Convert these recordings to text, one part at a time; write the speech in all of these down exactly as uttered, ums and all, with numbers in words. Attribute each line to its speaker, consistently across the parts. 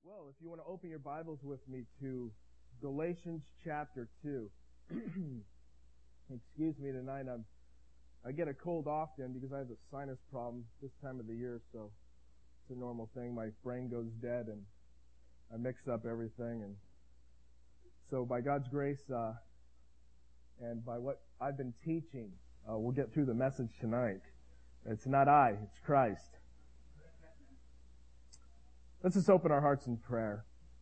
Speaker 1: Well, if you want to open your Bibles with me to Galatians chapter two. Excuse me tonight, I'm, I get a cold often because I have a sinus problem this time of the year, so it's a normal thing. My brain goes dead and I mix up everything. And so by God's grace uh, and by what I've been teaching, uh, we'll get through the message tonight. It's not I, it's Christ. Let's just open our hearts in prayer.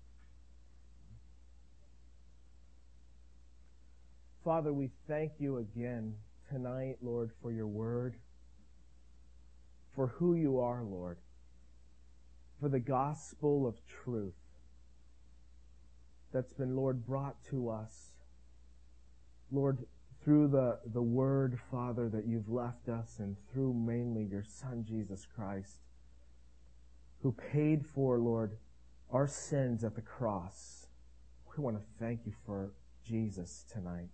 Speaker 1: Father, we thank you again tonight, Lord, for your word, for who you are, Lord, for the gospel of truth that's been, Lord, brought to us, Lord, through the, the word, Father, that you've left us and through mainly your Son, Jesus Christ, who paid for, Lord, our sins at the cross. We want to thank you for Jesus tonight,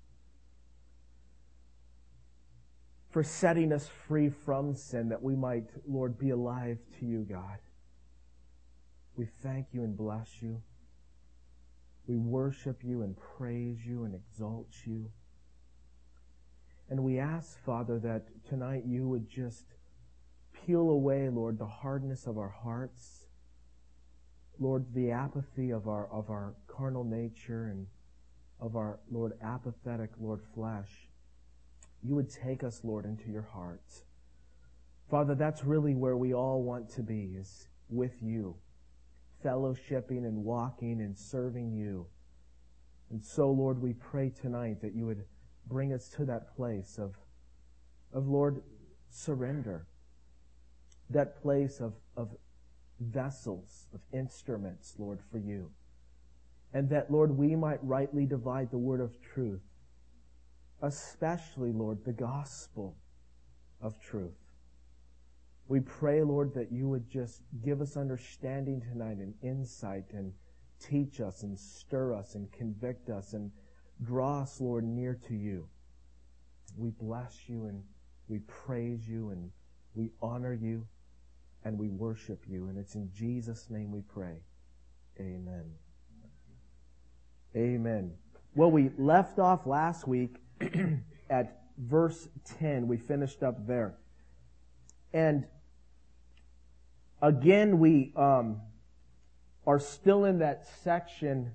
Speaker 1: for setting us free from sin that we might, Lord, be alive to you, God. We thank you and bless you. We worship you and praise you and exalt you. And we ask, Father, that tonight you would just peel away, Lord, the hardness of our hearts, Lord, the apathy of our of our carnal nature and of our, Lord, apathetic, Lord, flesh. You would take us, Lord, into your hearts. Father, that's really where we all want to be, is with you, fellowshipping and walking and serving you. And so, Lord, we pray tonight that you would bring us to that place of, of Lord, surrender. That place of, of vessels, of instruments, Lord, for you. And that, Lord, we might rightly divide the word of truth, especially, Lord, the gospel of truth. We pray, Lord, that you would just give us understanding tonight and insight and teach us and stir us and convict us and draw us, Lord, near to you. We bless you and we praise you and we honor you. And we worship you. And it's in Jesus' name we pray. Amen. Amen. Well, we left off last week at verse ten. We finished up there. And again, we um, are still in that section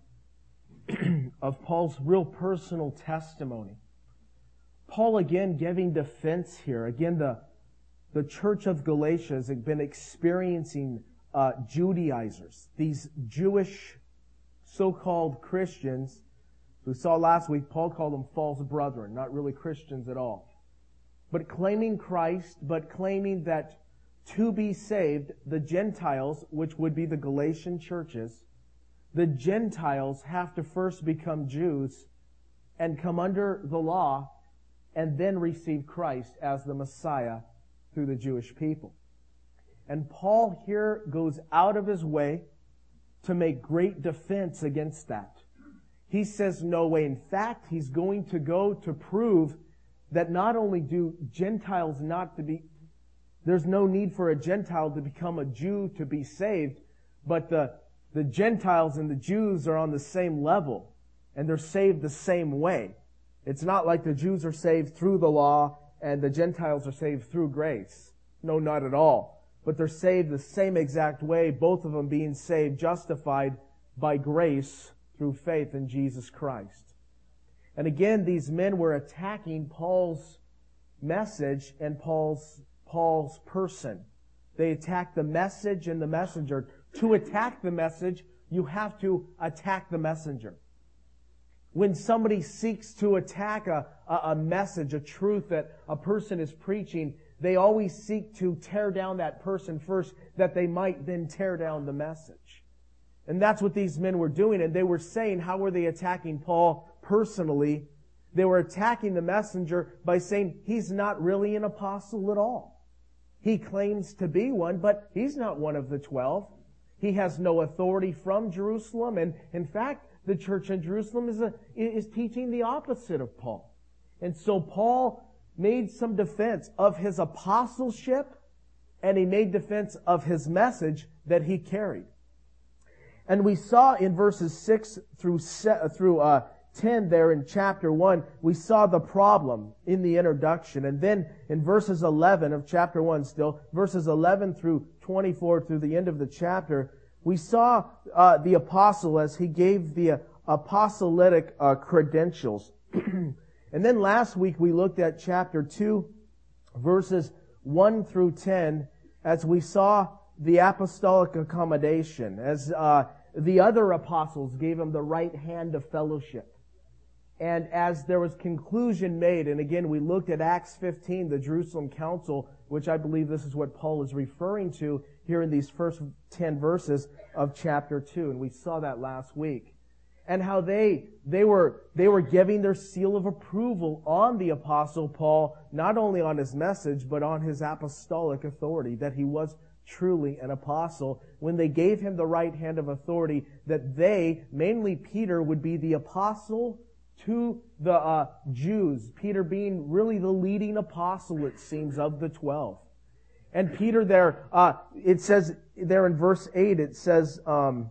Speaker 1: of Paul's real personal testimony. Paul again giving defense here. Again, the The church of Galatia has been experiencing uh, Judaizers, these Jewish so-called Christians. We saw last week, Paul called them false brethren, not really Christians at all. But claiming Christ, but claiming that to be saved, the Gentiles, which would be the Galatian churches, the Gentiles have to first become Jews and come under the law and then receive Christ as the Messiah through the Jewish people. And Paul here goes out of his way to make great defense against that. He says no way. In fact, he's going to go to prove that not only do Gentiles not to be, there's no need for a Gentile to become a Jew to be saved, but the, the Gentiles and the Jews are on the same level, and they're saved the same way. It's not like the Jews are saved through the law and the Gentiles are saved through grace. No, not at all. But they're saved the same exact way, both of them being saved, justified by grace through faith in Jesus Christ. And again, these men were attacking Paul's message and Paul's, Paul's person. They attacked the message and the messenger. To attack the message, you have to attack the messenger. When somebody seeks to attack a, a, a message, a truth that a person is preaching, they always seek to tear down that person first, that they might then tear down the message. And that's what these men were doing. And they were saying, how were they attacking Paul personally? They were attacking the messenger by saying, he's not really an apostle at all. He claims to be one, but he's not one of the twelve. He has no authority from Jerusalem. And in fact, the church in Jerusalem is, a, is teaching the opposite of Paul. And so Paul made some defense of his apostleship, and he made defense of his message that he carried. And we saw in verses six through se- through uh, ten there in chapter one, we saw the problem in the introduction. And then in verses eleven of chapter one still, verses eleven through twenty-four through the end of the chapter, we saw uh, the apostle as he gave the uh, apostolic uh, credentials. And then last week we looked at chapter two, verses one through ten, as we saw the apostolic accommodation, as uh, the other apostles gave him the right hand of fellowship. And as there was conclusion made, and again we looked at Acts fifteen, the Jerusalem Council, which I believe this is what Paul is referring to here in these first ten verses of chapter two, and we saw that last week. And how they they were they were giving their seal of approval on the Apostle Paul, not only on his message, but on his apostolic authority, that he was truly an apostle, when they gave him the right hand of authority, that they, mainly Peter, would be the apostle to the uh, Jews, Peter being really the leading apostle, it seems, of the twelve. And Peter there, uh, it says there in verse eight, it says, um,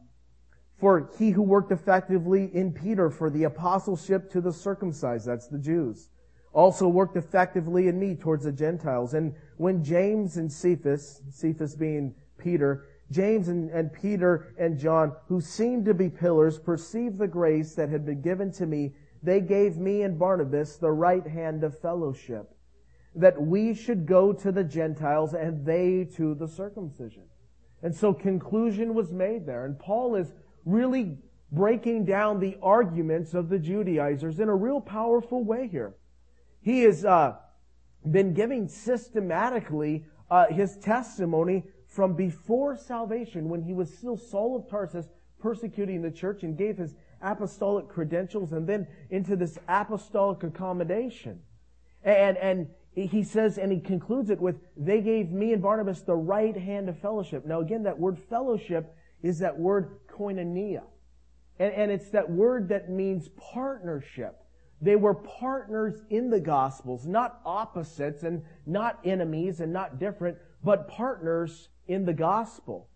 Speaker 1: for he who worked effectively in Peter for the apostleship to the circumcised, that's the Jews, also worked effectively in me towards the Gentiles. And when James and Cephas, Cephas being Peter, James and, and Peter and John, who seemed to be pillars, perceived the grace that had been given to me, they gave me and Barnabas the right hand of fellowship, that we should go to the Gentiles and they to the circumcision. And so conclusion was made there. And Paul is really breaking down the arguments of the Judaizers in a real powerful way here. He has uh, been giving systematically uh, his testimony from before salvation, when he was still Saul of Tarsus, persecuting the church, and gave his apostolic credentials, and then into this apostolic accommodation. And, and he says, and he concludes it with, they gave me and Barnabas the right hand of fellowship. Now again, that word fellowship is that word koinonia. And, and it's that word that means partnership. They were partners in the Gospels, not opposites and not enemies and not different, but partners in the Gospel.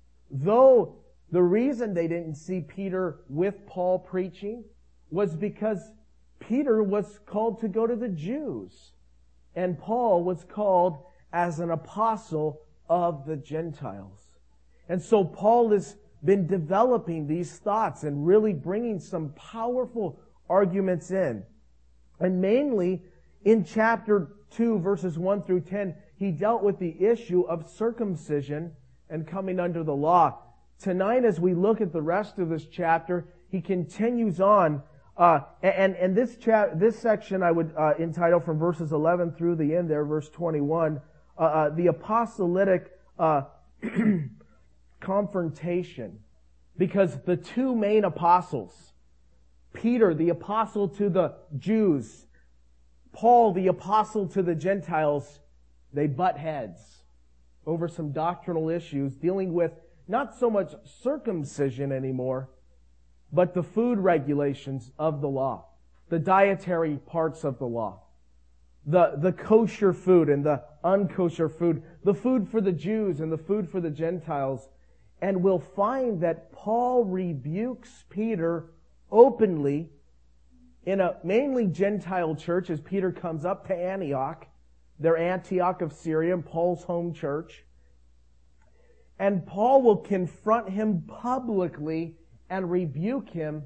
Speaker 1: Though the reason they didn't see Peter with Paul preaching was because Peter was called to go to the Jews, and Paul was called as an apostle of the Gentiles. And so Paul has been developing these thoughts and really bringing some powerful arguments in. And mainly in chapter two, verses one through ten, he dealt with the issue of circumcision and coming under the law. Tonight, as we look at the rest of this chapter, he continues on. Uh, and, and this cha- this section I would uh, entitle from verses eleven through the end there, verse twenty-one, uh, uh, the apostolic uh, confrontation. Because the two main apostles, Peter, the apostle to the Jews, Paul, the apostle to the Gentiles, they butt heads over some doctrinal issues dealing with not so much circumcision anymore, but the food regulations of the law, the dietary parts of the law, the, the kosher food and the unkosher food, the food for the Jews and the food for the Gentiles. And we'll find that Paul rebukes Peter openly in a mainly Gentile church as Peter comes up to Antioch, their Antioch of Syria, Paul's home church. And Paul will confront him publicly and rebuke him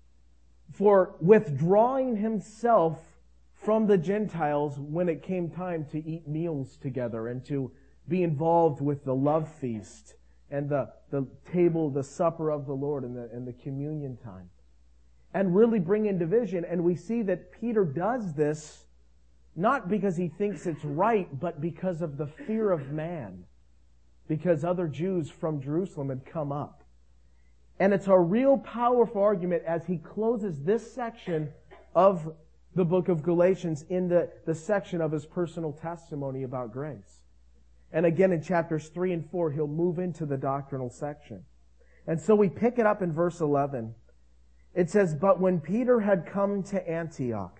Speaker 1: for withdrawing himself from the Gentiles when it came time to eat meals together and to be involved with the love feast and the, the table, the supper of the Lord and the, and the communion time. And really bring in division. And we see that Peter does this not because he thinks it's right, but because of the fear of man. Because other Jews from Jerusalem had come up. And it's a real powerful argument as he closes this section of the book of Galatians in the, the section of his personal testimony about grace. And again in chapters three and four, he'll move into the doctrinal section. And so we pick it up in verse eleven. It says, but when Peter had come to Antioch,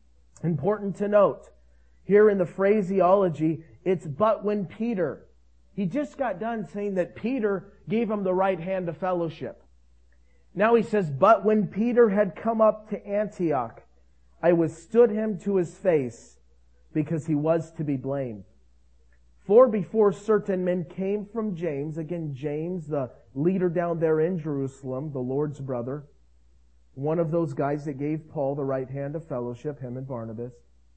Speaker 1: important to note, here in the phraseology, it's but when Peter. He just got done saying that Peter gave him the right hand of fellowship. Now he says, but when Peter had come up to Antioch, I withstood him to his face, because he was to be blamed. For before certain men came from James, again James, the leader down there in Jerusalem, the Lord's brother, one of those guys that gave Paul the right hand of fellowship, him and Barnabas.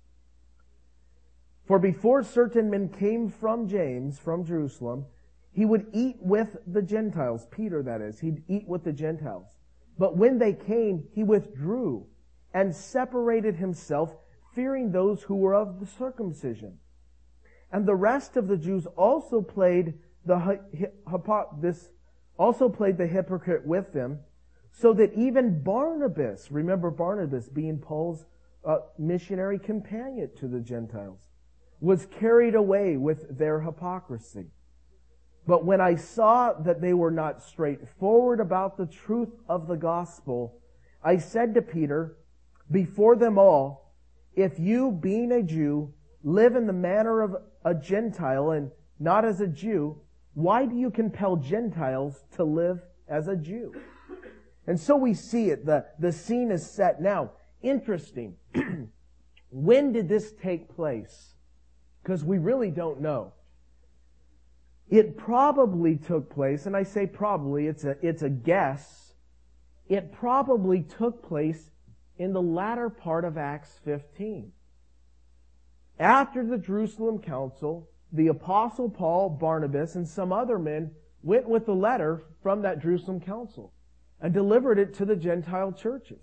Speaker 1: For before certain men came from James, from Jerusalem, he would eat with the Gentiles. Peter, that is. He'd eat with the Gentiles. But when they came, he withdrew and separated himself, fearing those who were of the circumcision. And the rest of the Jews also played the this also played the hypocrite with them, so that even Barnabas, remember Barnabas being Paul's uh, missionary companion to the Gentiles, was carried away with their hypocrisy. But when I saw that they were not straightforward about the truth of the gospel, I said to Peter, before them all, if you, being a Jew, live in the manner of a Gentile and not as a Jew, why do you compel Gentiles to live as a Jew? And so we see it. The, the scene is set now. Interesting. When did this take place? Because we really don't know. It probably took place, and I say probably, it's a, it's a guess. It probably took place in the latter part of Acts fifteen. After the Jerusalem Council, the Apostle Paul, Barnabas, and some other men went with the letter from that Jerusalem Council and delivered it to the Gentile churches.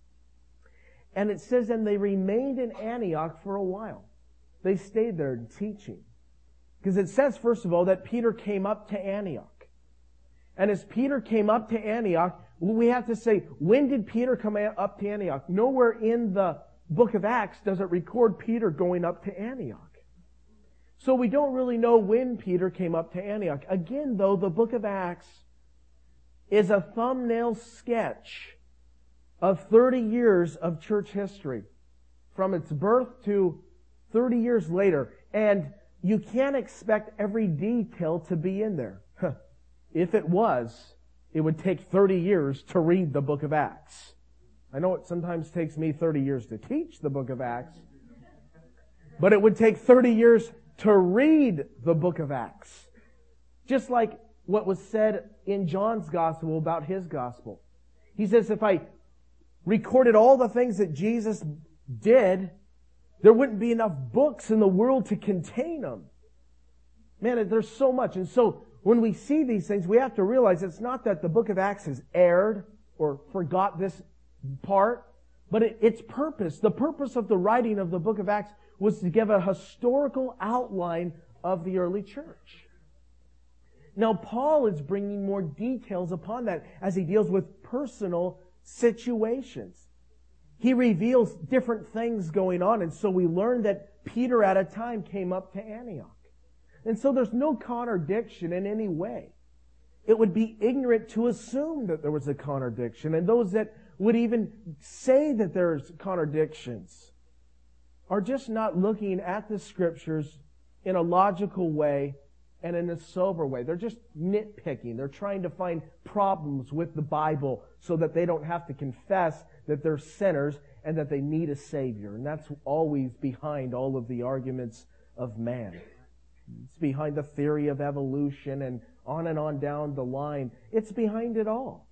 Speaker 1: And it says, and they remained in Antioch for a while. They stayed there teaching. Because it says, first of all, that Peter came up to Antioch. And as Peter came up to Antioch, we have to say, when did Peter come up to Antioch? Nowhere in the book of Acts does it record Peter going up to Antioch. So we don't really know when Peter came up to Antioch. Again, though, the book of Acts is a thumbnail sketch of thirty years of church history, from its birth to thirty years later. And you can't expect every detail to be in there. If it was, it would take thirty years to read the book of Acts. I know it sometimes takes me thirty years to teach the book of Acts, but it would take thirty years to read the book of Acts. Just like what was said in John's gospel about his gospel. He says, if I recorded all the things that Jesus did, there wouldn't be enough books in the world to contain them. Man, there's so much. And so when we see these things, we have to realize it's not that the book of Acts has erred or forgot this part, but it, its purpose, the purpose of the writing of the book of Acts was to give a historical outline of the early church. Now, Paul is bringing more details upon that as he deals with personal situations. He reveals different things going on, and so we learn that Peter at a time came up to Antioch. And so there's no contradiction in any way. It would be ignorant to assume that there was a contradiction, and those that would even say that there's contradictions are just not looking at the Scriptures in a logical way and in a sober way. They're just nitpicking. They're trying to find problems with the Bible so that they don't have to confess that they're sinners and that they need a Savior. And that's always behind all of the arguments of man. It's behind the theory of evolution and on and on down the line. It's behind it all.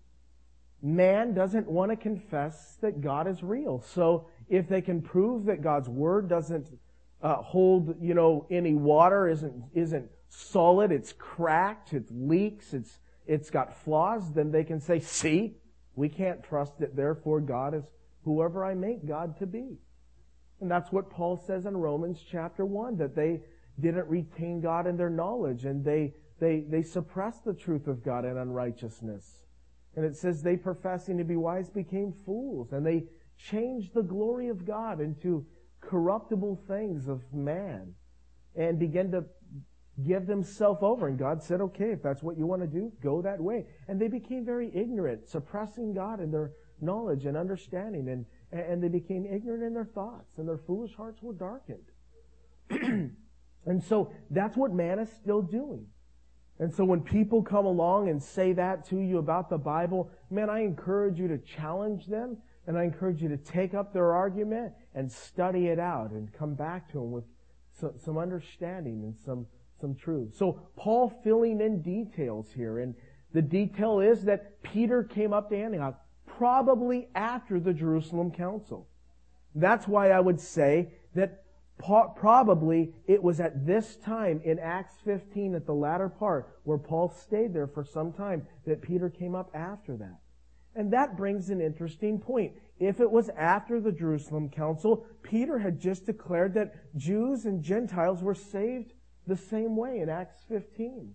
Speaker 1: Man doesn't want to confess that God is real. So if they can prove that God's Word doesn't uh, hold, you know, any water, isn't isn't solid, it's cracked, it leaks, it's it's got flaws, then they can say, see, we can't trust it, therefore God is whoever I make God to be. And that's what Paul says in Romans chapter one, that they didn't retain God in their knowledge, and they they they suppressed the truth of God in unrighteousness. And it says they, professing to be wise, became fools, and they changed the glory of God into corruptible things of man and began to give themselves over. And God said, okay, if that's what you want to do, go that way. And they became very ignorant, suppressing God in their knowledge and understanding, and, and they became ignorant in their thoughts, and their foolish hearts were darkened. And so that's what man is still doing. And so when people come along and say that to you about the Bible, man, I encourage you to challenge them, and I encourage you to take up their argument and study it out and come back to them with some understanding and some, some truth. So Paul filling in details here, and the detail is that Peter came up to Antioch probably after the Jerusalem Council. That's why I would say that probably it was at this time in Acts fifteen, at the latter part, where Paul stayed there for some time, that Peter came up after that. And that brings an interesting point. If it was after the Jerusalem Council, Peter had just declared that Jews and Gentiles were saved the same way in Acts fifteen.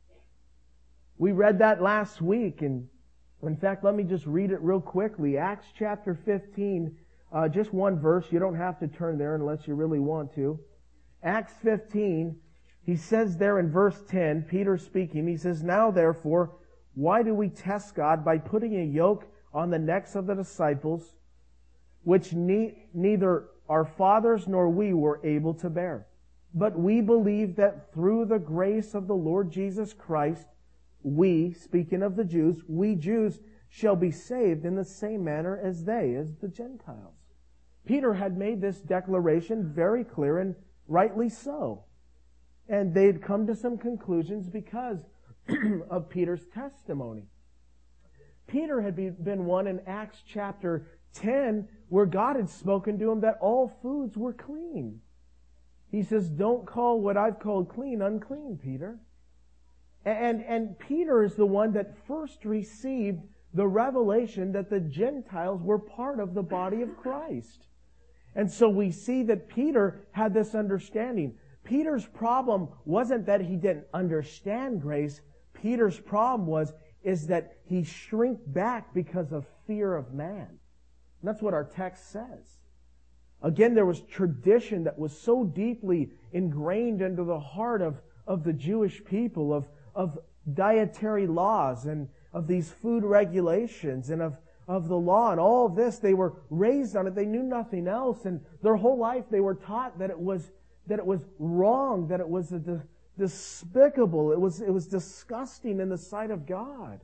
Speaker 1: We read that last week, and in fact, let me just read it real quickly. Acts chapter fifteen, uh, just one verse. You don't have to turn there unless you really want to. Acts fifteen, he says there in verse ten, Peter speaking, he says, "Now therefore, why do we test God by putting a yoke on the necks of the disciples, which ne- neither our fathers nor we were able to bear? But we believe that through the grace of the Lord Jesus Christ, we," speaking of the Jews, "we Jews shall be saved in the same manner as they," as the Gentiles. Peter had made this declaration very clear, and rightly so. And they'd come to some conclusions because of Peter's testimony. Peter had been one in Acts chapter ten where God had spoken to him that all foods were clean. He says, "Don't call what I've called clean unclean, Peter." And, and Peter is the one that first received the revelation that the Gentiles were part of the body of Christ. And so we see that Peter had this understanding. Peter's problem wasn't that he didn't understand grace. Peter's problem was, is that he shrink back because of fear of man. And that's what our text says. Again, there was tradition that was so deeply ingrained into the heart of, of the Jewish people, of, of dietary laws and of these food regulations and of, of the law and all of this. They were raised on it. They knew nothing else. And their whole life they were taught that it was, that it was wrong, that it was a de- despicable, it was, it was disgusting in the sight of God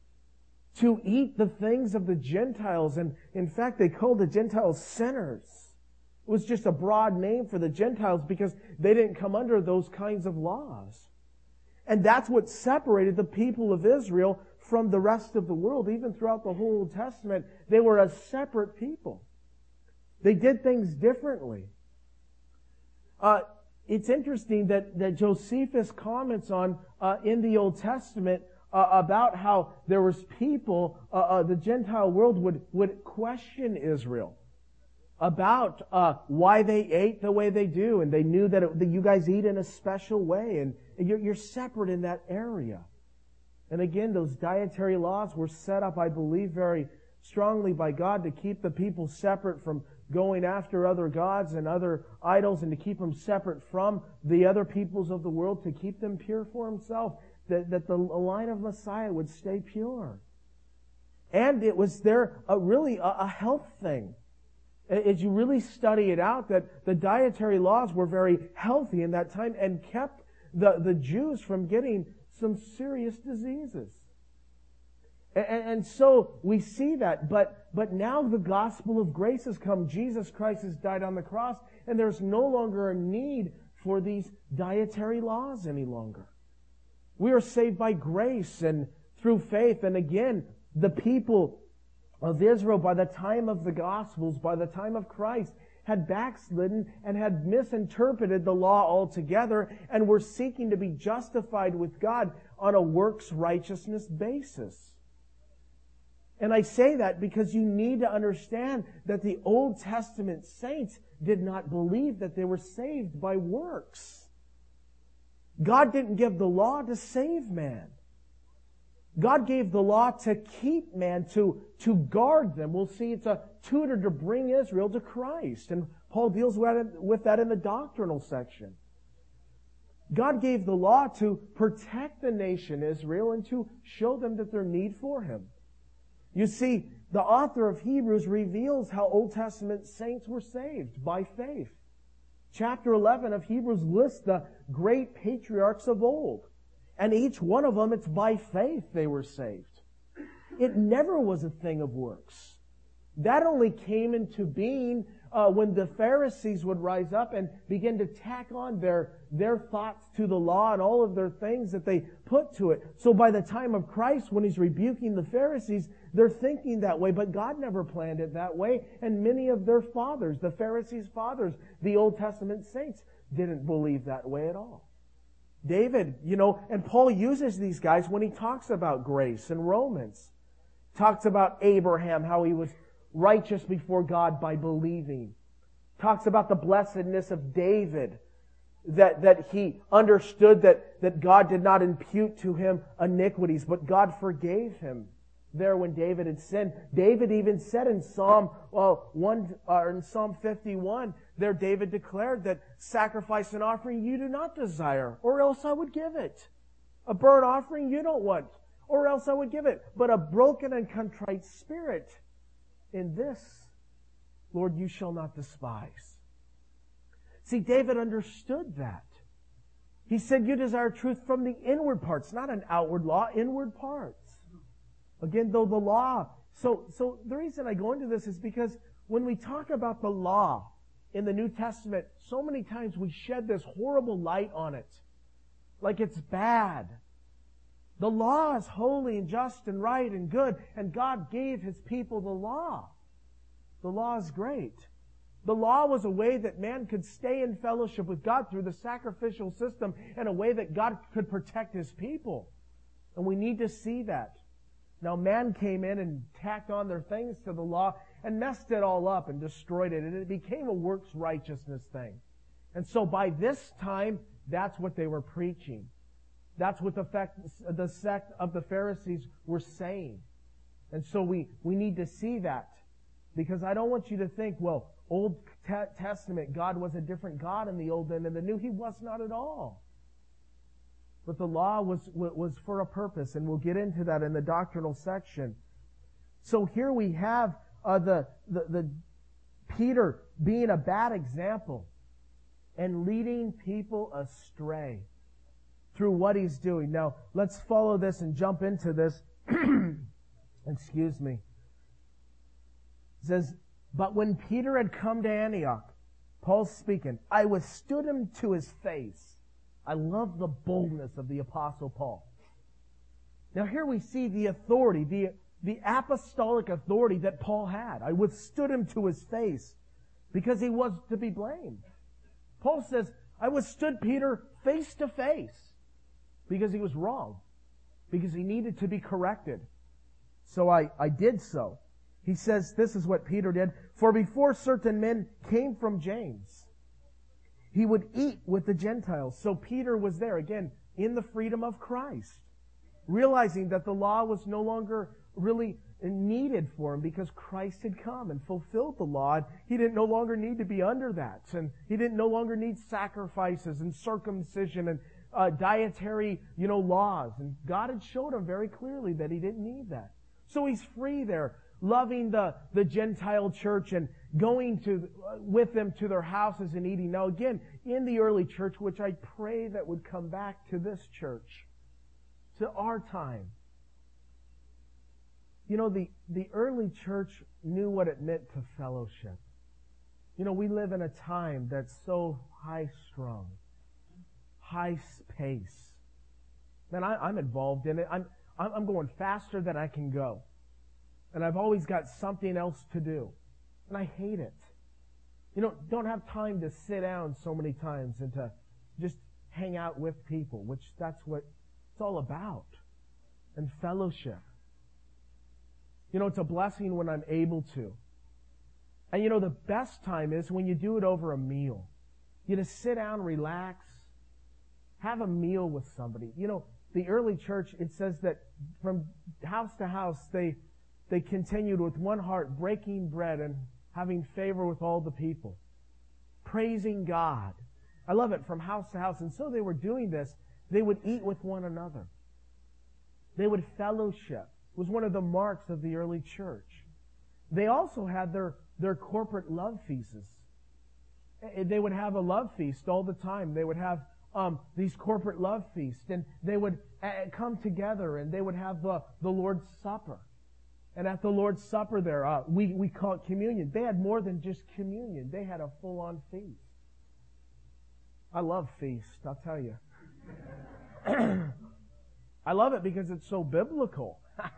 Speaker 1: to eat the things of the Gentiles. And in fact, they called the Gentiles sinners. It was just a broad name for the Gentiles because they didn't come under those kinds of laws. And that's what separated the people of Israel from the rest of the world. Even throughout the whole Old Testament, they were a separate people. They did things differently. Uh, it's interesting that, that Josephus comments on uh, in the Old Testament uh, about how there was people, uh, uh, the Gentile world would, would question Israel about uh, why they ate the way they do, and they knew that, it, that you guys eat in a special way, and you're, you're separate in that area. And again, those dietary laws were set up, I believe, very strongly by God to keep the people separate from going after other gods and other idols, and to keep them separate from the other peoples of the world, to keep them pure for Himself, that, that the line of Messiah would stay pure. And it was there a, really a, a health thing. As you really study it out, that the dietary laws were very healthy in that time and kept the, the Jews from getting some serious diseases. And, and so we see that, but, but now the gospel of grace has come. Jesus Christ has died on the cross, and there's no longer a need for these dietary laws any longer. We are saved by grace and through faith. And again, the people of Israel, by the time of the Gospels, by the time of Christ, had backslidden and had misinterpreted the law altogether and were seeking to be justified with God on a works righteousness basis. And I say that because you need to understand that the Old Testament saints did not believe that they were saved by works. God didn't give the law to save man. God gave the law to keep man, to, to guard them. We'll see it's a tutor to bring Israel to Christ. And Paul deals with that in the doctrinal section. God gave the law to protect the nation Israel and to show them that their need for Him. You see, the author of Hebrews reveals how Old Testament saints were saved by faith. Chapter eleven of Hebrews lists the great patriarchs of old. And each one of them, it's by faith they were saved. It never was a thing of works. That only came into being uh, when the Pharisees would rise up and begin to tack on their, their thoughts to the law and all of their things that they put to it. So by the time of Christ, when He's rebuking the Pharisees, they're thinking that way, but God never planned it that way. And many of their fathers, the Pharisees' fathers, the Old Testament saints, didn't believe that way at all. David, you know, and Paul uses these guys when he talks about grace in Romans. Talks about Abraham, how he was righteous before God by believing. Talks about the blessedness of David, that, that he understood that, that God did not impute to him iniquities, but God forgave him there when David had sinned. David even said in Psalm well, one or in Psalm fifty-one, there David declared that sacrifice and offering you do not desire, or else I would give it. A burnt offering you don't want, or else I would give it. But a broken and contrite spirit, in this, Lord, you shall not despise. See, David understood that. He said, you desire truth from the inward parts, not an outward law, inward parts. Again, though the law. So, so the reason I go into this is because when we talk about the law in the New Testament, so many times we shed this horrible light on it. Like it's bad. The law is holy and just and right and good, and God gave His people the law. The law is great. The law was a way that man could stay in fellowship with God through the sacrificial system, and a way that God could protect His people. And we need to see that. Now man came in and tacked on their things to the law and messed it all up and destroyed it, and it became a works righteousness thing. And so by this time, that's what they were preaching. That's what the, fact, the sect of the Pharisees were saying. And so we, we need to see that. Because I don't want you to think, well, Old Testament, God was a different God in the Old than in the New. He was not at all. But the law was, was for a purpose, and we'll get into that in the doctrinal section. So here we have uh, the, the, the Peter being a bad example and leading people astray through what he's doing. Now, let's follow this and jump into this. Excuse me. It says, but when Peter had come to Antioch, Paul's speaking, I withstood him to his face. I love the boldness of the Apostle Paul. Now here we see the authority, the, the apostolic authority that Paul had. I withstood him to his face because he was to be blamed. Paul says, I withstood Peter face to face because he was wrong, because he needed to be corrected. So I, I did so. He says, this is what Peter did. For before certain men came from James, he would eat with the Gentiles. So Peter was there, again, in the freedom of Christ, realizing that the law was no longer really needed for him because Christ had come and fulfilled the law. And he didn't no longer need to be under that. And he didn't no longer need sacrifices and circumcision and uh, dietary, you know, laws. And God had showed him very clearly that he didn't need that. So he's free there, loving the, the Gentile church and going to with them to their houses and eating. Now again, in the early church, which I pray that would come back to this church, to our time. You know, the, the early church knew what it meant to fellowship. You know, we live in a time that's so high-strung, high-pace. Man, I, I'm involved in it. I'm, I'm going faster than I can go. And I've always got something else to do. And I hate it. You know, don't have time to sit down so many times and to just hang out with people, which that's what it's all about. And fellowship. You know, it's a blessing when I'm able to. And you know, the best time is when you do it over a meal. You just sit down, relax, have a meal with somebody. You know, the early church, it says that from house to house, they They continued with one heart, breaking bread and having favor with all the people. Praising God. I love it, from house to house. And so they were doing this. They would eat with one another. They would fellowship. It was one of the marks of the early church. They also had their, their corporate love feasts. They would have a love feast all the time. They would have um, these corporate love feasts, and they would uh, come together and they would have the, the Lord's Supper. And at the Lord's Supper there, uh, we, we call it communion. They had more than just communion. They had a full-on feast. I love feasts, I'll tell you. I love it because it's so biblical.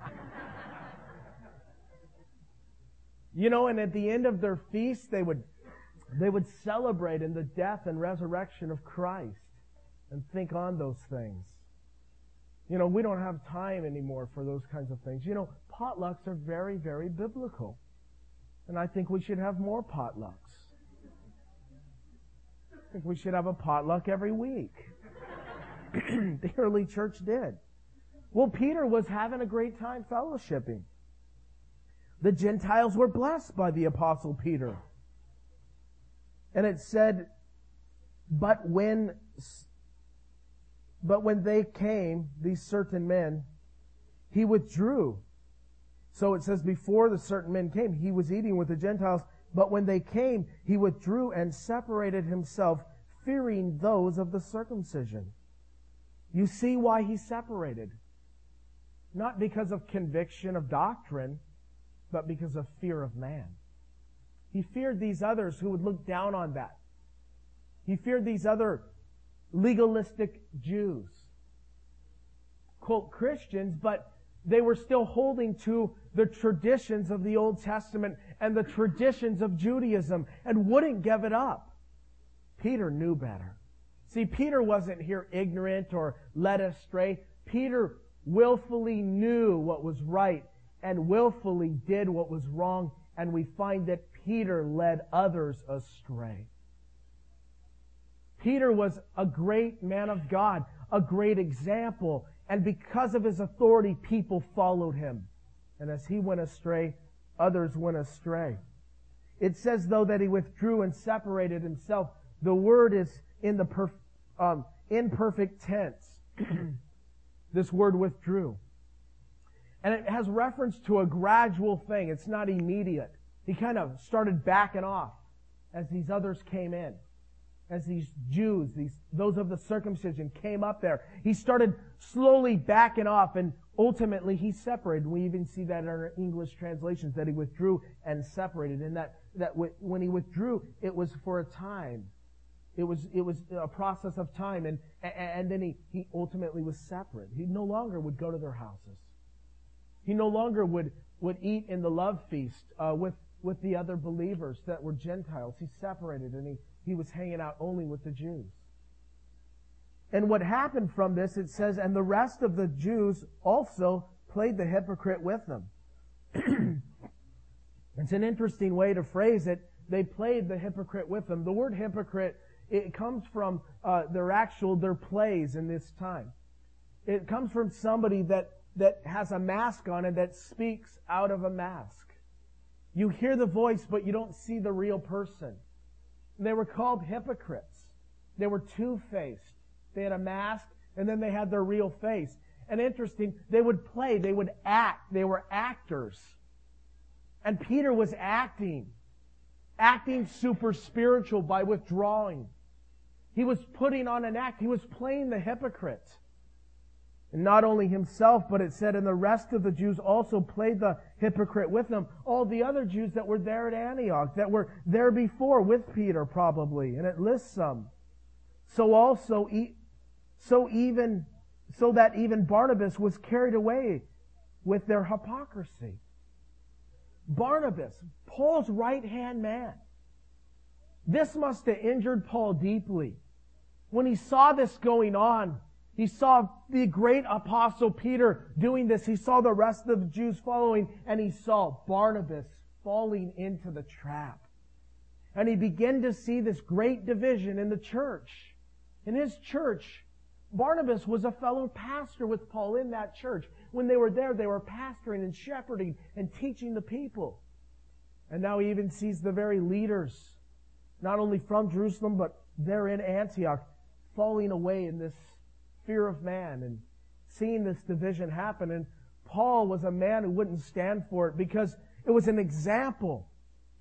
Speaker 1: You know, and at the end of their feast, they would they would celebrate in the death and resurrection of Christ and think on those things. You know, we don't have time anymore for those kinds of things. You know, potlucks are very, very biblical. And I think we should have more potlucks. I think we should have a potluck every week. The early church did. Well, Peter was having a great time fellowshipping. The Gentiles were blessed by the Apostle Peter. And it said, but when, but when they came, these certain men, he withdrew. So it says, before the certain men came, he was eating with the Gentiles. But when they came, he withdrew and separated himself, fearing those of the circumcision. You see why he separated. Not because of conviction of doctrine, but because of fear of man. He feared these others who would look down on that. He feared these other legalistic Jews. Quote, Christians, but they were still holding to the traditions of the Old Testament and the traditions of Judaism and wouldn't give it up. Peter knew better. See, Peter wasn't here ignorant or led astray. Peter willfully knew what was right and willfully did what was wrong, and we find that Peter led others astray. Peter was a great man of God, a great example, and because of his authority, people followed him. And as he went astray, others went astray. It says, though, that he withdrew and separated himself. The word is in the perf- um, imperfect tense. This word withdrew. And it has reference to a gradual thing. It's not immediate. He kind of started backing off as these others came in. As these Jews, these those of the circumcision came up there. He started slowly backing off, and ultimately he separated. We even see that in our English translations, that he withdrew and separated. And that, that when he withdrew, it was for a time. It was it was a process of time. And, and then he, he ultimately was separate. He no longer would go to their houses. He no longer would, would eat in the love feast uh, with, with the other believers that were Gentiles. He separated, and he, he was hanging out only with the Jews. And what happened from this, it says, and the rest of the Jews also played the hypocrite with them. It's an interesting way to phrase it. They played the hypocrite with them. The word hypocrite, it comes from uh, their actual, their plays in this time. It comes from somebody that that has a mask on and that speaks out of a mask. You hear the voice, but you don't see the real person. They were called hypocrites. They were two-faced. They had a mask, and then they had their real face. And interesting, they would play, they would act. They were actors. And Peter was acting. Acting super spiritual by withdrawing. He was putting on an act. He was playing the hypocrite. And not only himself, but it said, and the rest of the Jews also played the hypocrite with them. All the other Jews that were there at Antioch, that were there before with Peter probably. And it lists some. So also, so even, so that even Barnabas was carried away with their hypocrisy. Barnabas, Paul's right-hand man. This must have injured Paul deeply. When he saw this going on, he saw the great apostle Peter doing this. He saw the rest of the Jews following, and he saw Barnabas falling into the trap. And he began to see this great division in the church. In his church, Barnabas was a fellow pastor with Paul in that church. When they were there, they were pastoring and shepherding and teaching the people. And now he even sees the very leaders, not only from Jerusalem, but there in Antioch, falling away in this fear of man and seeing this division happen. And Paul was a man who wouldn't stand for it because it was an example.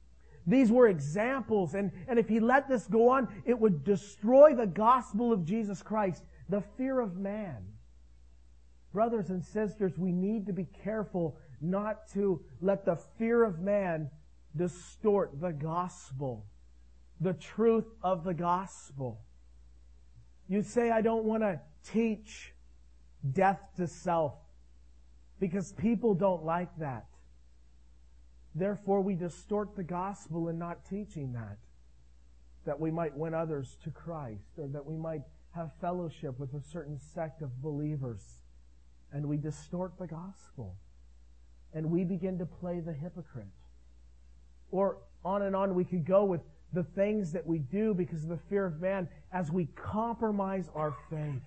Speaker 1: These were examples, and, and if he let this go on, it would destroy the gospel of Jesus Christ, the fear of man. Brothers and sisters, we need to be careful not to let the fear of man distort the gospel, the truth of the gospel. You say, I don't want to teach death to self because people don't like that. Therefore, we distort the gospel in not teaching that, that we might win others to Christ, or that we might have fellowship with a certain sect of believers. And we distort the gospel. And we begin to play the hypocrite. Or on and on we could go with the things that we do because of the fear of man as we compromise our faith.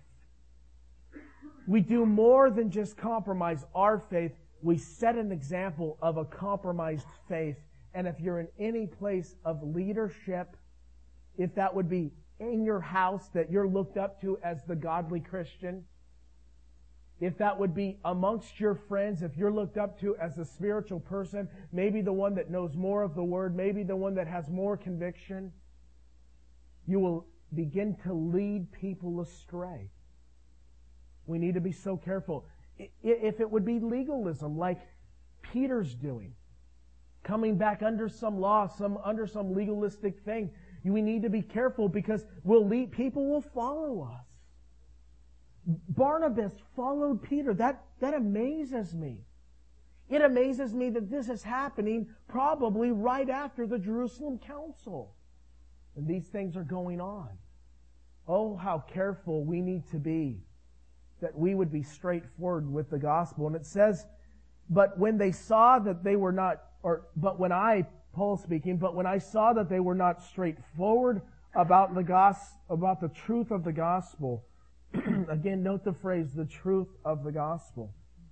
Speaker 1: We do more than just compromise our faith. We set an example of a compromised faith. And if you're in any place of leadership, if that would be in your house that you're looked up to as the godly Christian, if that would be amongst your friends, if you're looked up to as a spiritual person, maybe the one that knows more of the Word, maybe the one that has more conviction, you will begin to lead people astray. We need to be so careful. If it would be legalism like Peter's doing, coming back under some law, some under some legalistic thing, we need to be careful because we'll lead, people will follow us. Barnabas followed Peter. That, that amazes me. It amazes me that this is happening probably right after the Jerusalem Council. And these things are going on. Oh, how careful we need to be that we would be straightforward with the gospel. And it says, but when they saw that they were not, or, but when I, Paul speaking, but when I saw that they were not straightforward about the gospel, about the truth of the gospel, again, note the phrase, the truth of the gospel.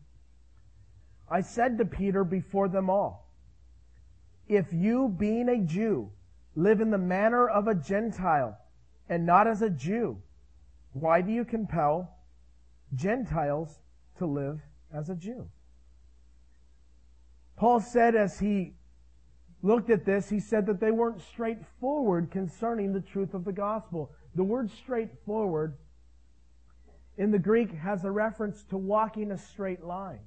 Speaker 1: I said to Peter before them all, if you, being a Jew, live in the manner of a Gentile and not as a Jew, why do you compel Gentiles to live as a Jew? Paul said as he looked at this, he said that they weren't straightforward concerning the truth of the gospel. The word straightforward in the Greek has a reference to walking a straight line.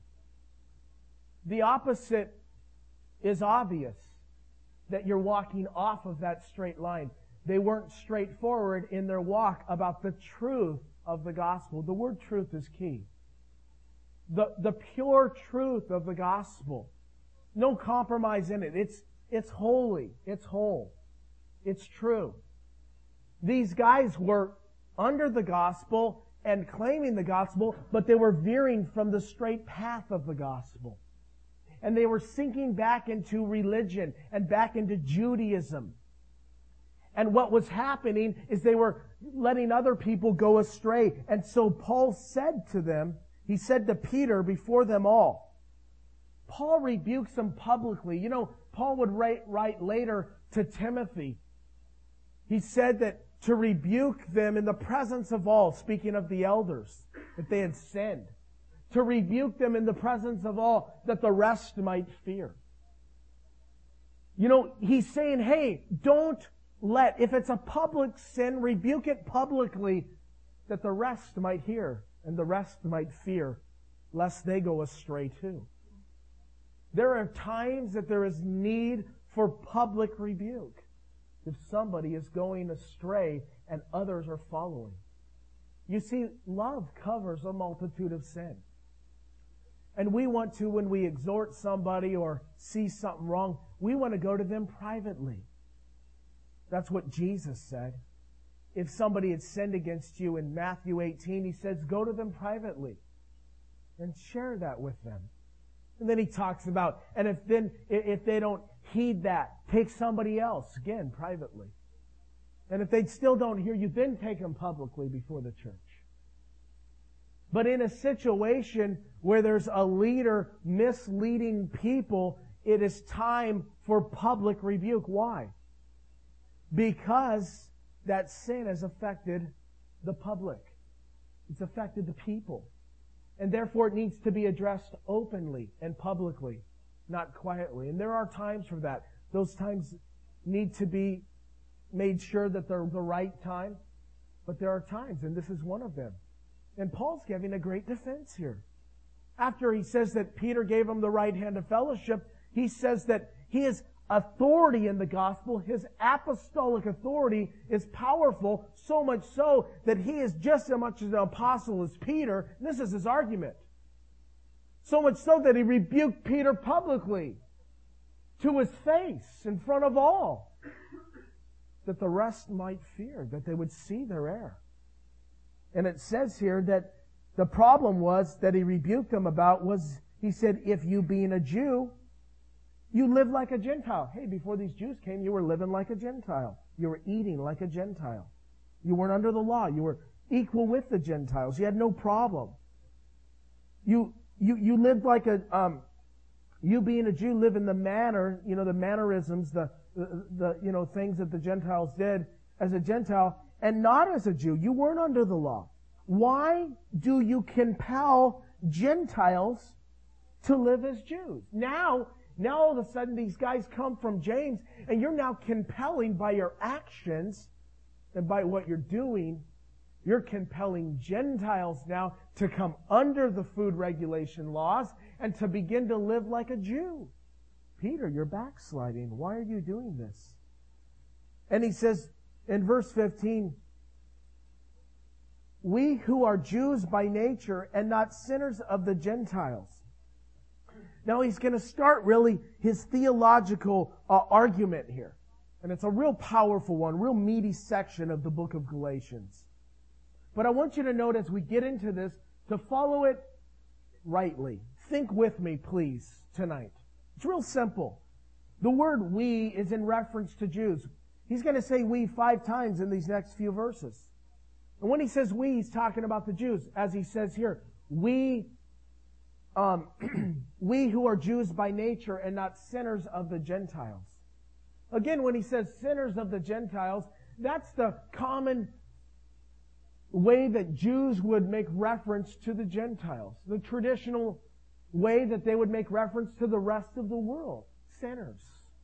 Speaker 1: The opposite is obvious, that you're walking off of that straight line. They weren't straightforward in their walk about the truth of the gospel. The word truth is key. The, the pure truth of the gospel. No compromise in it. It's, it's holy. It's whole. It's true. These guys were under the gospel and claiming the gospel, but they were veering from the straight path of the gospel. And they were sinking back into religion and back into Judaism. And what was happening is they were letting other people go astray. And so Paul said to them, he said to Peter before them all, Paul rebukes them publicly. You know, Paul would write, write later to Timothy. He said that to rebuke them in the presence of all, speaking of the elders, that they had sinned. To rebuke them in the presence of all, that the rest might fear. You know, he's saying, hey, don't let, if it's a public sin, rebuke it publicly, that the rest might hear and the rest might fear, lest they go astray too. There are times that there is need for public rebuke. If somebody is going astray and others are following. You see, love covers a multitude of sin. And we want to, when we exhort somebody or see something wrong, we want to go to them privately. That's what Jesus said. If somebody had sinned against you in Matthew eighteen, he says, go to them privately and share that with them. And then he talks about, and if then if they don't heed that, take somebody else, again, privately. And if they still don't hear you, then take them publicly before the church. But in a situation where there's a leader misleading people, it is time for public rebuke. Why? Because that sin has affected the public. It's affected the people. And therefore it needs to be addressed openly and publicly, not quietly. And there are times for that. Those times need to be made sure that they're the right time. But there are times, and this is one of them. And Paul's giving a great defense here. After he says that Peter gave him the right hand of fellowship, he says that his authority in the gospel, his apostolic authority, is powerful, so much so that he is just as much an apostle as Peter. And this is his argument. So much so that he rebuked Peter publicly to his face in front of all, that the rest might fear, that they would see their error. And it says here that the problem was that he rebuked them about was, he said, if you being a Jew, you live like a Gentile. Hey, before these Jews came, you were living like a Gentile. You were eating like a Gentile. You weren't under the law. You were equal with the Gentiles. You had no problem. You you you lived like a um, you being a Jew live in the manner, you know, the mannerisms, the, the the you know things that the Gentiles did as a Gentile, and not as a Jew. You weren't under the law. Why do you compel Gentiles to live as Jews? Now. Now all of a sudden these guys come from James, and you're now compelling by your actions and by what you're doing, you're compelling Gentiles now to come under the food regulation laws and to begin to live like a Jew. Peter, you're backsliding. Why are you doing this? And he says in verse fifteen, we who are Jews by nature and not sinners of the Gentiles. Now he's going to start really his theological uh, argument here. And it's a real powerful one, real meaty section of the book of Galatians. But I want you to note as we get into this, to follow it rightly. Think with me, please, tonight. It's real simple. The word we is in reference to Jews. He's going to say we five times in these next few verses. And when he says we, he's talking about the Jews. As he says here, we Um, we who are Jews by nature and not sinners of the Gentiles. Again, when he says sinners of the Gentiles, that's the common way that Jews would make reference to the Gentiles. The traditional way that they would make reference to the rest of the world. Sinners.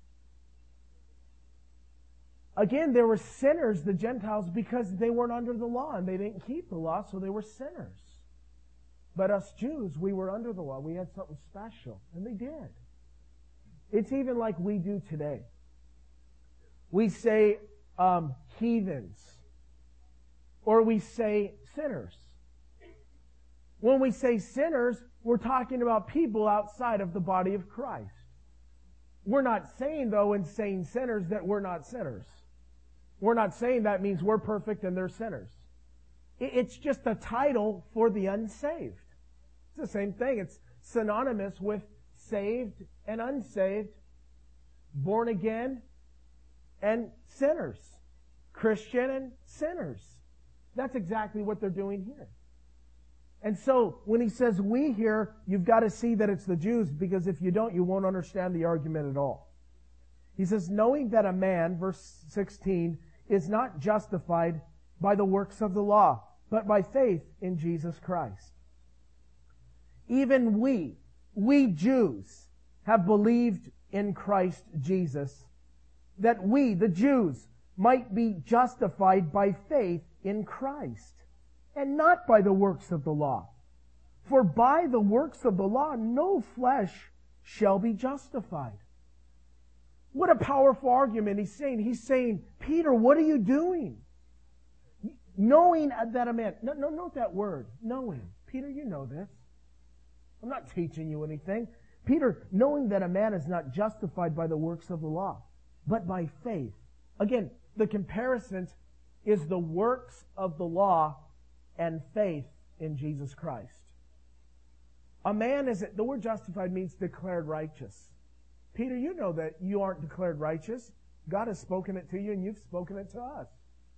Speaker 1: Again, they were sinners, the Gentiles, because they weren't under the law and they didn't keep the law, so they were sinners. But us Jews, we were under the law. We had something special. And they did. It's even like we do today. We say um, heathens. Or we say sinners. When we say sinners, we're talking about people outside of the body of Christ. We're not saying, though, in saying sinners, that we're not sinners. We're not saying that means we're perfect and they're sinners. It's just a title for the unsaved. It's the same thing. It's synonymous with saved and unsaved, born again and sinners, Christian and sinners. That's exactly what they're doing here. And so when he says we here, you've got to see that it's the Jews, because if you don't, you won't understand the argument at all. He says, knowing that a man, verse sixteen, is not justified by the works of the law, but by faith in Jesus Christ. Even we, we Jews, have believed in Christ Jesus, that we, the Jews, might be justified by faith in Christ, and not by the works of the law. For by the works of the law, no flesh shall be justified. What a powerful argument he's saying. He's saying, Peter, what are you doing? Knowing that a man, no, no, note that word, knowing. Peter, you know this. I'm not teaching you anything. Peter, knowing that a man is not justified by the works of the law, but by faith. Again, the comparison is the works of the law and faith in Jesus Christ. A man isn't, the word justified means declared righteous. Peter, you know that you aren't declared righteous. God has spoken it to you and you've spoken it to us.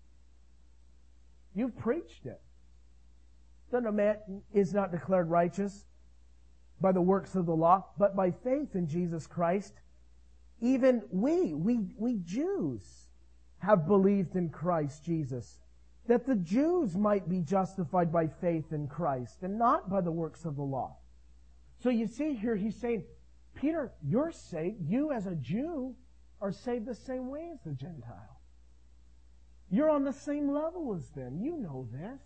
Speaker 1: You've preached it. Then a man is not declared righteous by the works of the law, but by faith in Jesus Christ. Even we, we, we Jews, have believed in Christ Jesus, that the Jews might be justified by faith in Christ and not by the works of the law. So you see here, he's saying, Peter, you're saved. You as a Jew, are saved the same way as the Gentile. You're on the same level as them. You know this.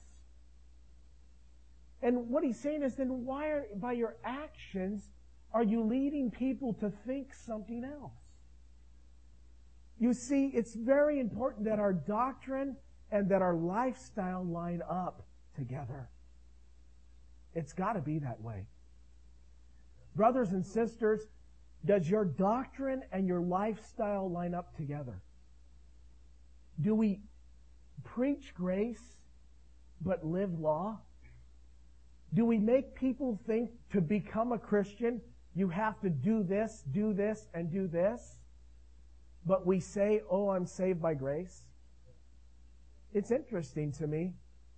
Speaker 1: And what he's saying is, then why, are, by your actions, are you leading people to think something else? You see, it's very important that our doctrine and that our lifestyle line up together. It's got to be that way. Brothers and sisters, does your doctrine and your lifestyle line up together? Do we preach grace but live law? Do we make people think to become a Christian, you have to do this, do this, and do this? But we say, oh, I'm saved by grace? It's interesting to me.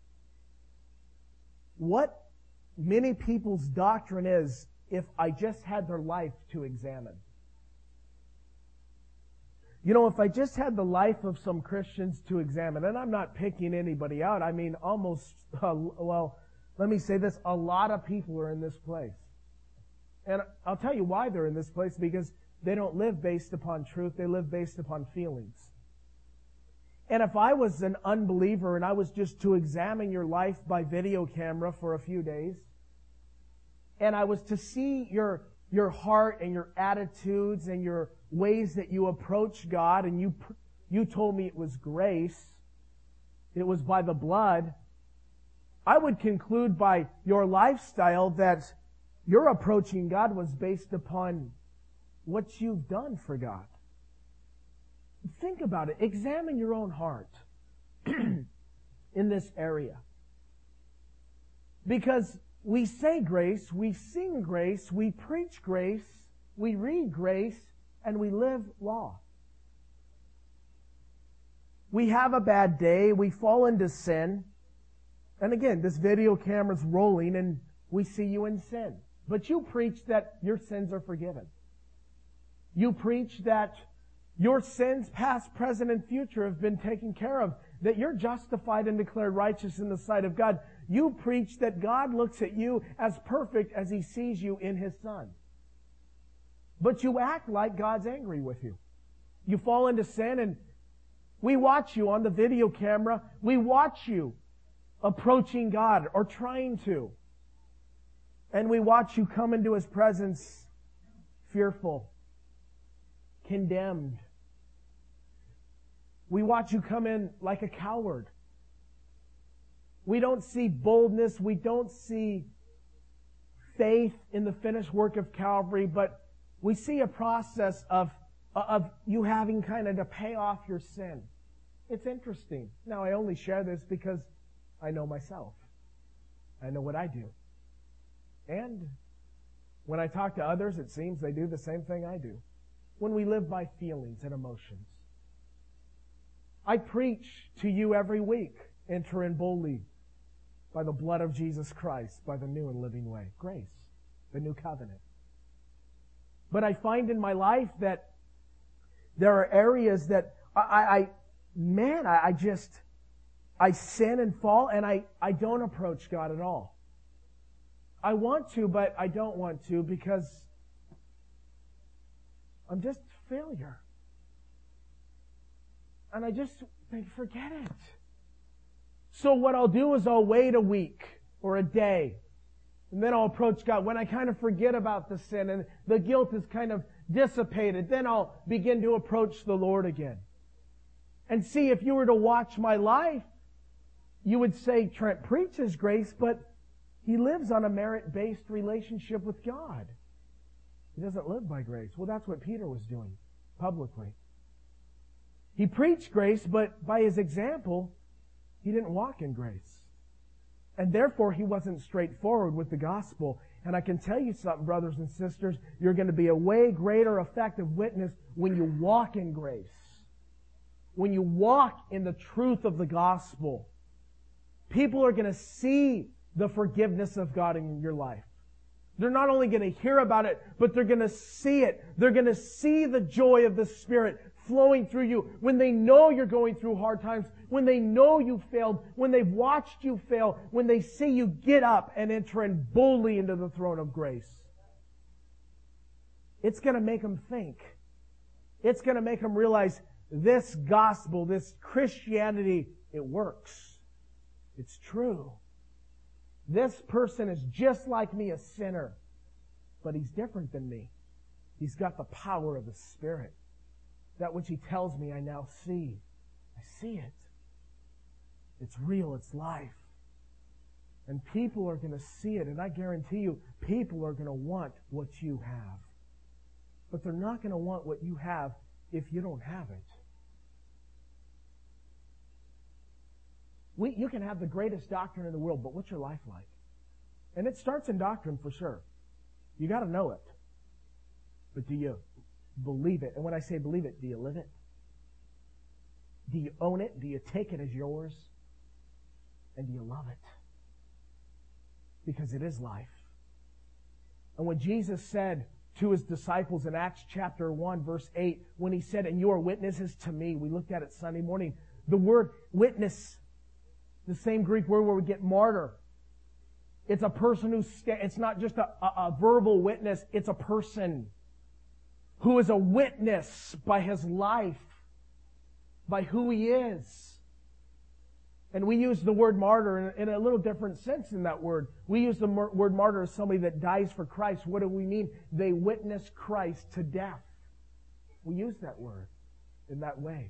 Speaker 1: What many people's doctrine is, if I just had their life to examine. You know, if I just had the life of some Christians to examine, and I'm not picking anybody out, I mean almost, uh, well, let me say this, a lot of people are in this place. And I'll tell you why they're in this place, because they don't live based upon truth, they live based upon feelings. And if I was an unbeliever and I was just to examine your life by video camera for a few days, and I was to see your, your heart and your attitudes and your ways that you approach God, and you, you told me it was grace, it was by the blood, I would conclude by your lifestyle that your approaching God was based upon what you've done for God. Think about it. Examine your own heart in this area. Because we say grace, we sing grace, we preach grace, we read grace, and we live law. We have a bad day, we fall into sin, and again, this video camera's rolling and we see you in sin. But you preach that your sins are forgiven. You preach that your sins, past, present, and future, have been taken care of. That you're justified and declared righteous in the sight of God. You preach that God looks at you as perfect as He sees you in His Son. But you act like God's angry with you. You fall into sin, and we watch you on the video camera. We watch you approaching God or trying to. And we watch you come into His presence fearful, condemned. We watch you come in like a coward. We don't see boldness. We don't see faith in the finished work of Calvary, but we see a process of, of you having kind of to pay off your sin. It's interesting. Now, I only share this because I know myself. I know what I do. And when I talk to others, it seems they do the same thing I do. When we live by feelings and emotions. I preach to you every week, enter in boldly by the blood of Jesus Christ, by the new and living way. Grace, the new covenant. But I find in my life that there are areas that I, I man, I, I just, I sin and fall, and I, I don't approach God at all. I want to, but I don't want to because I'm just a failure. And I just think, forget it. So what I'll do is I'll wait a week or a day. And then I'll approach God. When I kind of forget about the sin and the guilt is kind of dissipated, then I'll begin to approach the Lord again. And see, if you were to watch my life, you would say Trent preaches grace, but he lives on a merit-based relationship with God. He doesn't live by grace. Well, that's what Peter was doing publicly. He preached grace, but by his example, he didn't walk in grace. And therefore, he wasn't straightforward with the gospel. And I can tell you something, brothers and sisters, you're going to be a way greater effective witness when you walk in grace. When you walk in the truth of the gospel. People are going to see the forgiveness of God in your life. They're not only going to hear about it, but they're going to see it. They're going to see the joy of the Spirit flowing through you when they know you're going through hard times, when they know you failed, when they've watched you fail, when they see you get up and enter in boldly into the throne of grace. It's going to make them think. It's going to make them realize this gospel, this Christianity, it works. It's true. This person is just like me, a sinner, but he's different than me. He's got the power of the Spirit. That which he tells me, I now see. I see it. It's real. It's life. And people are going to see it, and I guarantee you, people are going to want what you have. But they're not going to want what you have if you don't have it. We, you can have the greatest doctrine in the world, but what's your life like? And it starts in doctrine for sure. You got to know it. But do you believe it? And when I say believe it, do you live it? Do you own it? Do you take it as yours? And do you love it? Because it is life. And when Jesus said to His disciples in Acts chapter one, verse eight, when He said, and you are witnesses to me, we looked at it Sunday morning, the word witness, the same Greek word where we get martyr. It's a person who's, it's not just a, a, a verbal witness, it's a person who is a witness by his life, by who he is. And we use the word martyr in, in a little different sense in that word. We use the mar- word martyr as somebody that dies for Christ. What do we mean? They witness Christ to death. We use that word in that way.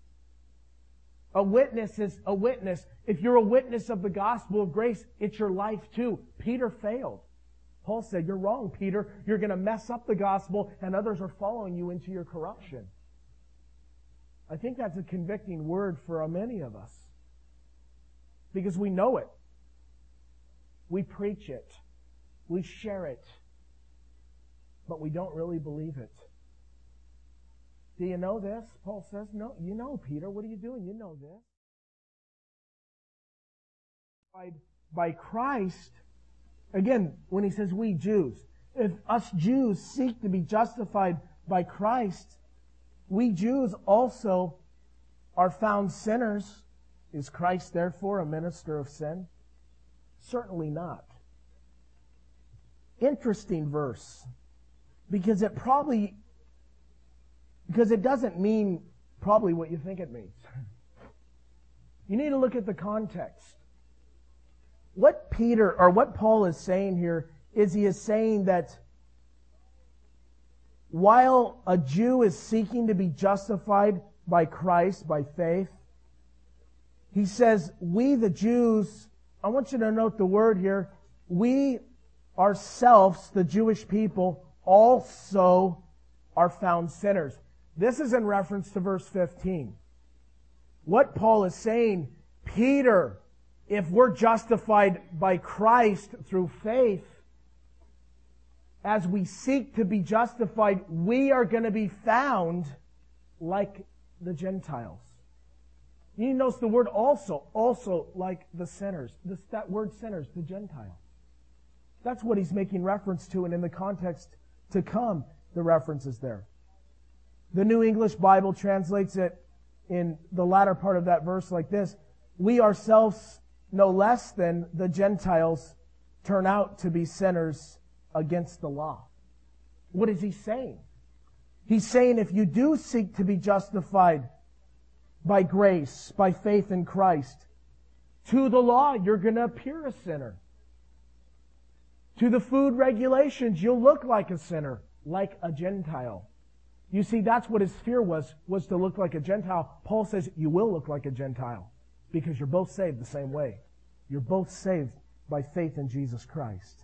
Speaker 1: A witness is a witness. If you're a witness of the gospel of grace, it's your life too. Peter failed. Paul said, you're wrong, Peter. You're going to mess up the gospel and others are following you into your corruption. I think that's a convicting word for many of us. Because we know it. We preach it. We share it. But we don't really believe it. Do you know this? Paul says, no, you know, Peter, what are you doing? You know this. By, by Christ, again, when he says we Jews, if us Jews seek to be justified by Christ, we Jews also are found sinners. Is Christ therefore a minister of sin? Certainly not. Interesting verse. Because it probably, because it doesn't mean probably what you think it means. You need to look at the context. What Peter, or what Paul is saying here, is he is saying that while a Jew is seeking to be justified by Christ, by faith, he says, we the Jews, I want you to note the word here, we ourselves, the Jewish people, also are found sinners. This is in reference to verse fifteen. What Paul is saying, Peter, if we're justified by Christ through faith, as we seek to be justified, we are going to be found like the Gentiles. You notice the word also, also like the sinners. This, that word sinners, the Gentile. That's what he's making reference to, and in the context to come, the reference is there. The New English Bible translates it in the latter part of that verse like this: we ourselves, no less than the Gentiles, turn out to be sinners against the law. What is he saying? He's saying if you do seek to be justified by grace, by faith in Christ, to the law, you're going to appear a sinner. To the food regulations, you'll look like a sinner, like a Gentile. You see, that's what his fear was, was to look like a Gentile. Paul says you will look like a Gentile because you're both saved the same way. You're both saved by faith in Jesus Christ.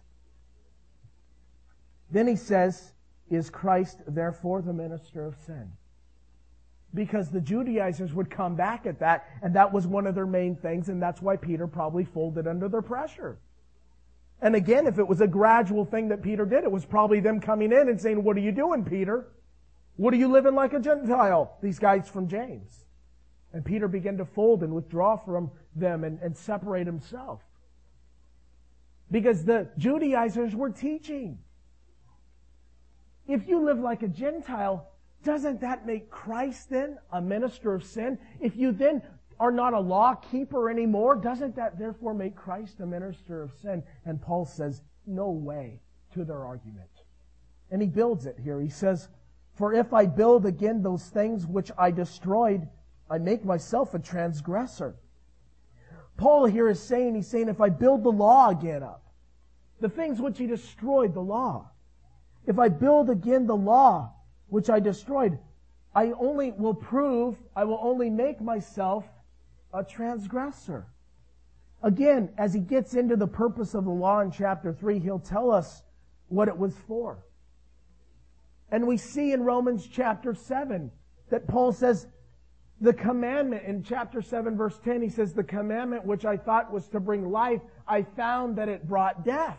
Speaker 1: Then he says, is Christ therefore the minister of sin? Because the Judaizers would come back at that, and that was one of their main things, and that's why Peter probably folded under their pressure. And again, if it was a gradual thing that Peter did, it was probably them coming in and saying, what are you doing, Peter? What are you living like a Gentile? These guys from James. And Peter began to fold and withdraw from them and, and separate himself. Because the Judaizers were teaching. If you live like a Gentile, doesn't that make Christ then a minister of sin? If you then are not a law keeper anymore, doesn't that therefore make Christ a minister of sin? And Paul says, no way, to their argument. And he builds it here. He says,
Speaker 2: For if I build again those things which I destroyed, I make myself a transgressor. Paul here is saying, he's saying, if I build the law again up, the things which he destroyed, the law, if I build again the law which I destroyed, I only will prove, I will only make myself a transgressor. Again, as he gets into the purpose of the law in chapter three, he'll tell us what it was for. And we see in Romans chapter seven that Paul says, the commandment in chapter seven verse ten, he says, the commandment which I thought was to bring life, I found that it brought death.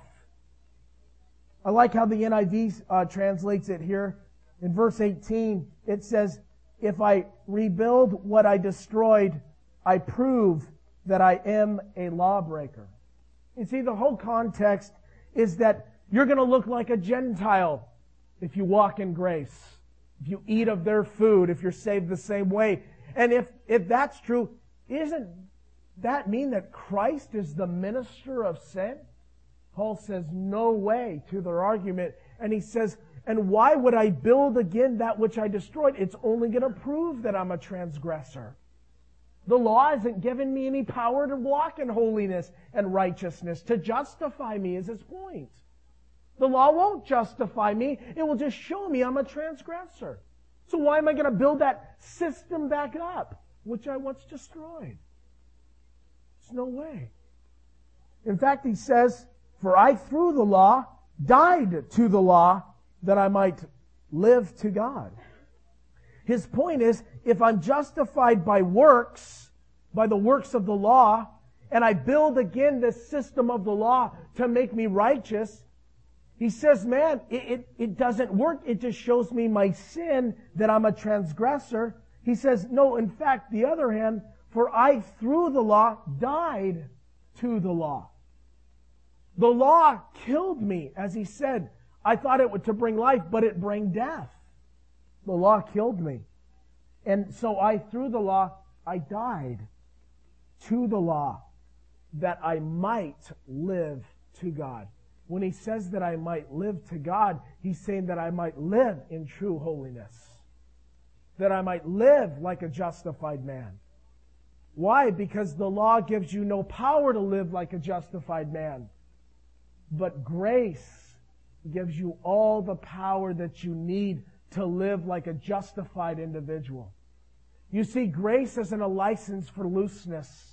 Speaker 2: I like how the N I V uh, translates it here. In verse eighteen, it says, if I rebuild what I destroyed, I prove that I am a lawbreaker. You see, the whole context is that you're going to look like a Gentile if you walk in grace, if you eat of their food, if you're saved the same way. And if, if that's true, isn't that mean that Christ is the minister of sin? Paul says, no way, to their argument. And he says, and why would I build again that which I destroyed? It's only going to prove that I'm a transgressor. The law isn't giving me any power to walk in holiness and righteousness, to justify me is his point. The law won't justify me. It will just show me I'm a transgressor. So why am I going to build that system back up, which I once destroyed? There's no way. In fact, he says, for I through the law died to the law that I might live to God. His point is, if I'm justified by works, by the works of the law, and I build again this system of the law to make me righteous, he says, man, it, it, it doesn't work. It just shows me my sin, that I'm a transgressor. He says, no, in fact, the other hand, for I through the law died to the law. The law killed me, as he said. I thought it would to bring life, but it bring death. The law killed me. And so I, through the law, I died to the law that I might live to God. When he says that I might live to God, he's saying that I might live in true holiness. That I might live like a justified man. Why? Because the law gives you no power to live like a justified man. But grace gives you all the power that you need to live like a justified individual. You see, grace isn't a license for looseness.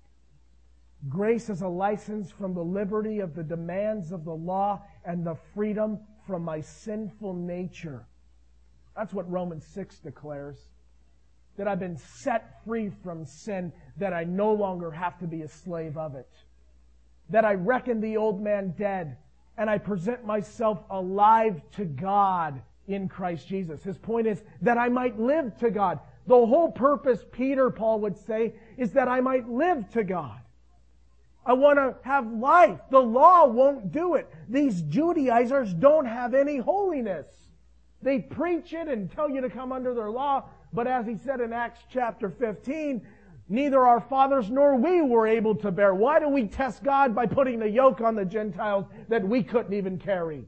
Speaker 2: Grace is a license from the liberty of the demands of the law and the freedom from my sinful nature. That's what Romans six declares. That I've been set free from sin, that I no longer have to be a slave of it. That I reckon the old man dead, and I present myself alive to God in Christ Jesus. His point is that I might live to God. The whole purpose, Peter, Paul would say, is that I might live to God. I want to have life. The law won't do it. These Judaizers don't have any holiness. They preach it and tell you to come under their law, but as he said in Acts chapter fifteen, neither our fathers nor we were able to bear. Why do we test God by putting the yoke on the Gentiles that we couldn't even carry?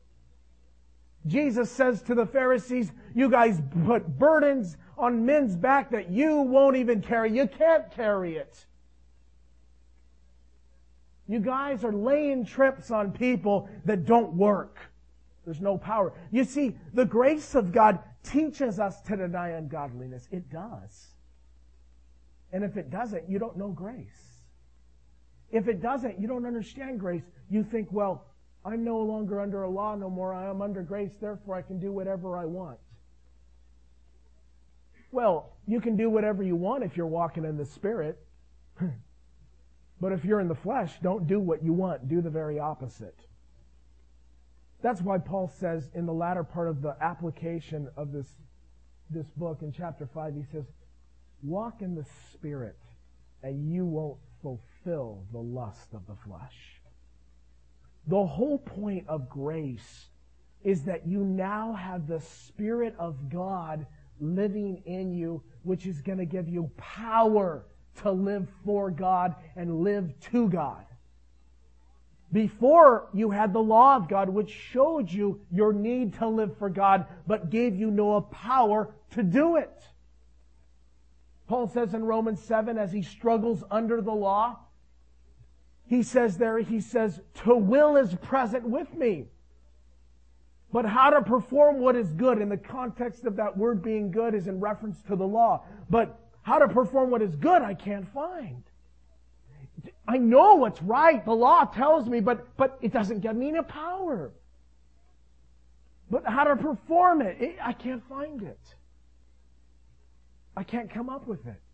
Speaker 2: Jesus says to the Pharisees, you guys put burdens on men's back that you won't even carry. You can't carry it. You guys are laying trips on people that don't work. There's no power. You see, the grace of God teaches us to deny ungodliness. It does. And if it doesn't, you don't know grace. If it doesn't, you don't understand grace. You think, well, I'm no longer under a law no more. I am under grace, therefore I can do whatever I want. Well, you can do whatever you want if you're walking in the Spirit. But if you're in the flesh, don't do what you want. Do the very opposite. That's why Paul says in the latter part of the application of this, this book in chapter five, he says, walk in the Spirit, and you won't fulfill the lust of the flesh. The whole point of grace is that you now have the Spirit of God living in you, which is going to give you power to live for God and live to God. Before you had the law of God, which showed you your need to live for God, but gave you no power to do it. Paul says in Romans seven, as he struggles under the law, he says there, he says, to will is present with me. But how to perform what is good, in the context of that word being good, is in reference to the law. But how to perform what is good, I can't find. I know what's right. The law tells me, but, but it doesn't give me any power. But how to perform it, it, I can't find it. I can't come up with it.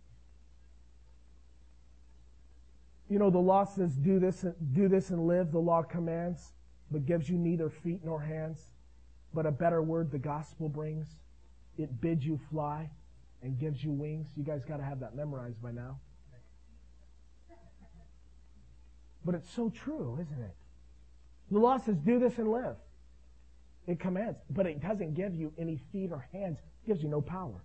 Speaker 2: You know, the law says, do this, do this and live. The law commands, but gives you neither feet nor hands. But a better word the gospel brings. It bids you fly and gives you wings. You guys got to have that memorized by now. But it's so true, isn't it? The law says, do this and live. It commands, but it doesn't give you any feet or hands. It gives you no power.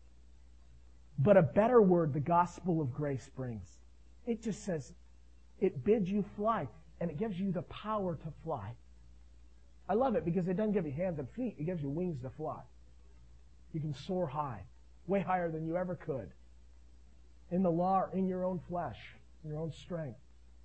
Speaker 2: But a better word the gospel of grace brings. It just says, it bids you fly, and it gives you the power to fly. I love it because it doesn't give you hands and feet. It gives you wings to fly. You can soar high, way higher than you ever could. In the law or in your own flesh, in your own strength.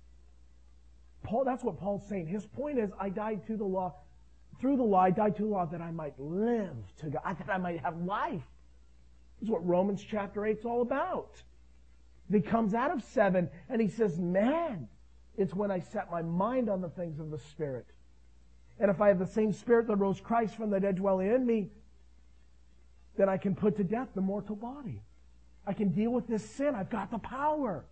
Speaker 2: Paul, that's what Paul's saying. His point is, I died to the law. Through the law, I died to the law that I might live to God, that I might have life. This is what Romans chapter eight is all about. He comes out of seven and he says, man, it's when I set my mind on the things of the Spirit. And if I have the same Spirit that rose Christ from the dead dwelling in me, then I can put to death the mortal body. I can deal with this sin. I've got the power.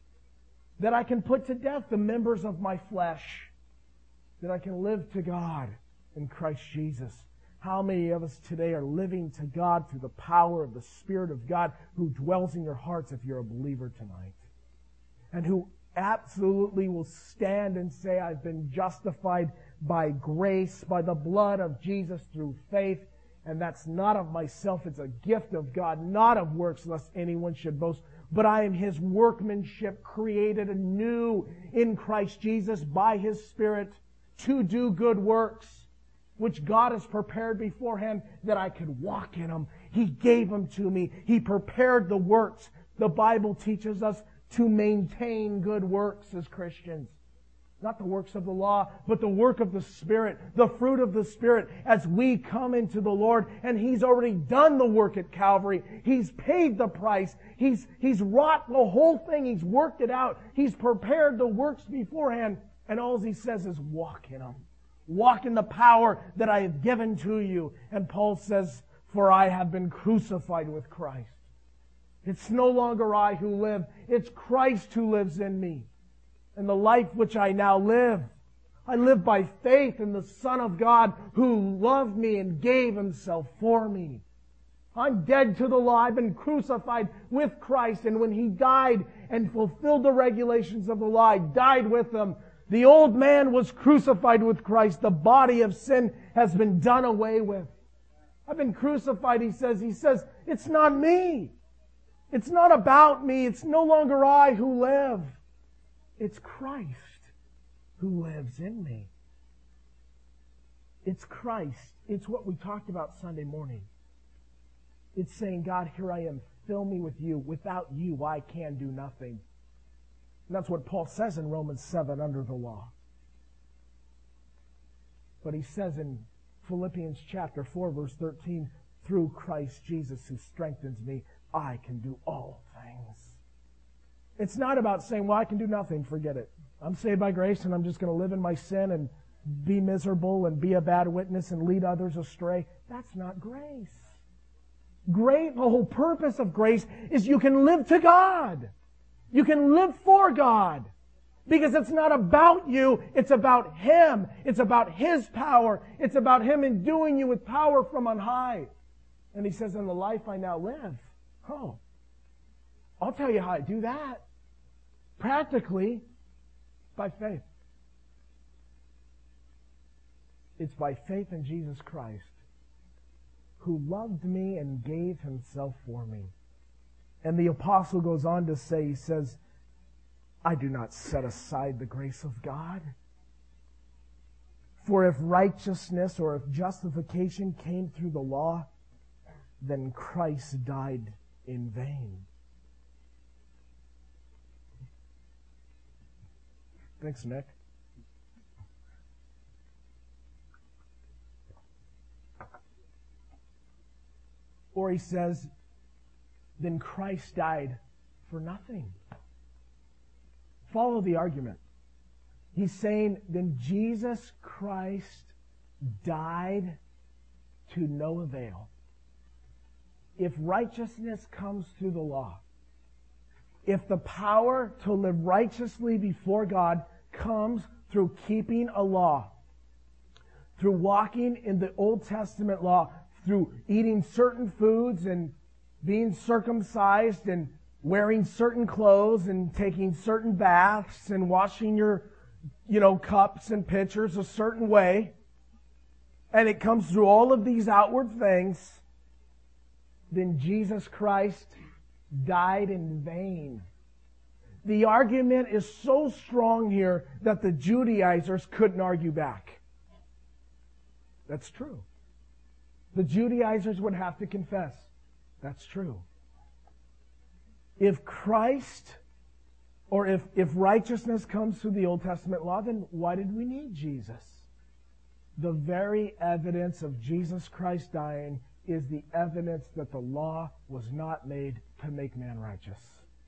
Speaker 2: That I can put to death the members of my flesh. That I can live to God in Christ Jesus. How many of us today are living to God through the power of the Spirit of God who dwells in your hearts if you're a believer tonight? And who absolutely will stand and say, I've been justified by grace, by the blood of Jesus through faith. And that's not of myself, it's a gift of God, not of works, lest anyone should boast. But I am His workmanship, created anew in Christ Jesus by His Spirit to do good works, which God has prepared beforehand that I could walk in them. He gave them to me. He prepared the works. The Bible teaches us to maintain good works as Christians. Not the works of the law, but the work of the Spirit, the fruit of the Spirit as we come into the Lord. And He's already done the work at Calvary. He's paid the price. He's, he's wrought the whole thing. He's worked it out. He's prepared the works beforehand. And all He says is walk in them. Walk in the power that I have given to you. And Paul says, for I have been crucified with Christ. It's no longer I who live. It's Christ who lives in me. And the life which I now live, I live by faith in the Son of God who loved me and gave Himself for me. I'm dead to the law. I've been crucified with Christ. And when He died and fulfilled the regulations of the law, I died with Him. The old man was crucified with Christ. The body of sin has been done away with. I've been crucified, he says. He says, it's not me. It's not about me. It's no longer I who live. It's Christ who lives in me. It's Christ. It's what we talked about Sunday morning. It's saying, God, here I am. Fill me with you. Without you, I can do nothing. And that's what Paul says in Romans seven under the law. But he says in Philippians chapter four, verse thirteen, through Christ Jesus who strengthens me, I can do all things. It's not about saying, well, I can do nothing, forget it. I'm saved by grace and I'm just going to live in my sin and be miserable and be a bad witness and lead others astray. That's not grace. Great, the whole purpose of grace is you can live to God. You can live for God. Because it's not about you, it's about Him. It's about His power. It's about Him enduing you with power from on high. And He says, in the life I now live, oh, I'll tell you how I do that. Practically, by faith. It's by faith in Jesus Christ, who loved me and gave Himself for me. And the apostle goes on to say, he says, I do not set aside the grace of God. For if righteousness or if justification came through the law, then Christ died in vain. Thanks, Nick. Or he says, then Christ died for nothing. Follow the argument. He's saying, then Jesus Christ died to no avail. If righteousness comes through the law, if the power to live righteously before God comes through keeping a law, through walking in the Old Testament law, through eating certain foods and being circumcised and wearing certain clothes and taking certain baths and washing your, you know, cups and pitchers a certain way, and it comes through all of these outward things, then Jesus Christ died in vain. The argument is so strong here that the Judaizers couldn't argue back. That's true. The Judaizers would have to confess. That's true. If Christ, or if, if righteousness comes through the Old Testament law, then why did we need Jesus? The very evidence of Jesus Christ dying is the evidence that the law was not made to make man righteous.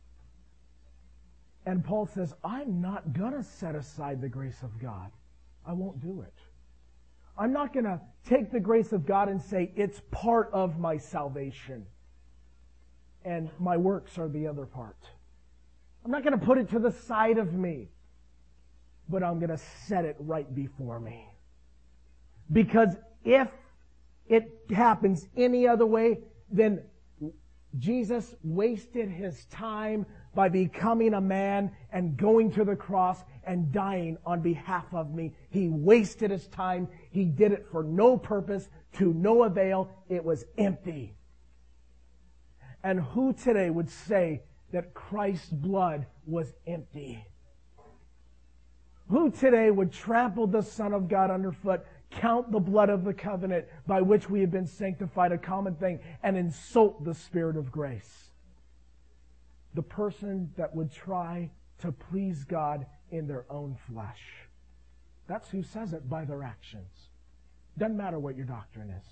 Speaker 2: And Paul says, I'm not going to set aside the grace of God. I won't do it. I'm not going to take the grace of God and say it's part of my salvation and my works are the other part. I'm not going to put it to the side of me, but I'm going to set it right before me. Because if it happens any other way, then Jesus wasted his time by becoming a man and going to the cross and dying on behalf of me. He wasted his time. He did it for no purpose, to no avail. It was empty. And who today would say that Christ's blood was empty? Who today would trample the Son of God underfoot, count the blood of the covenant by which we have been sanctified a common thing, and insult the Spirit of grace? The person that would try to please God in their own flesh. That's who says it by their actions. Doesn't matter what your doctrine is.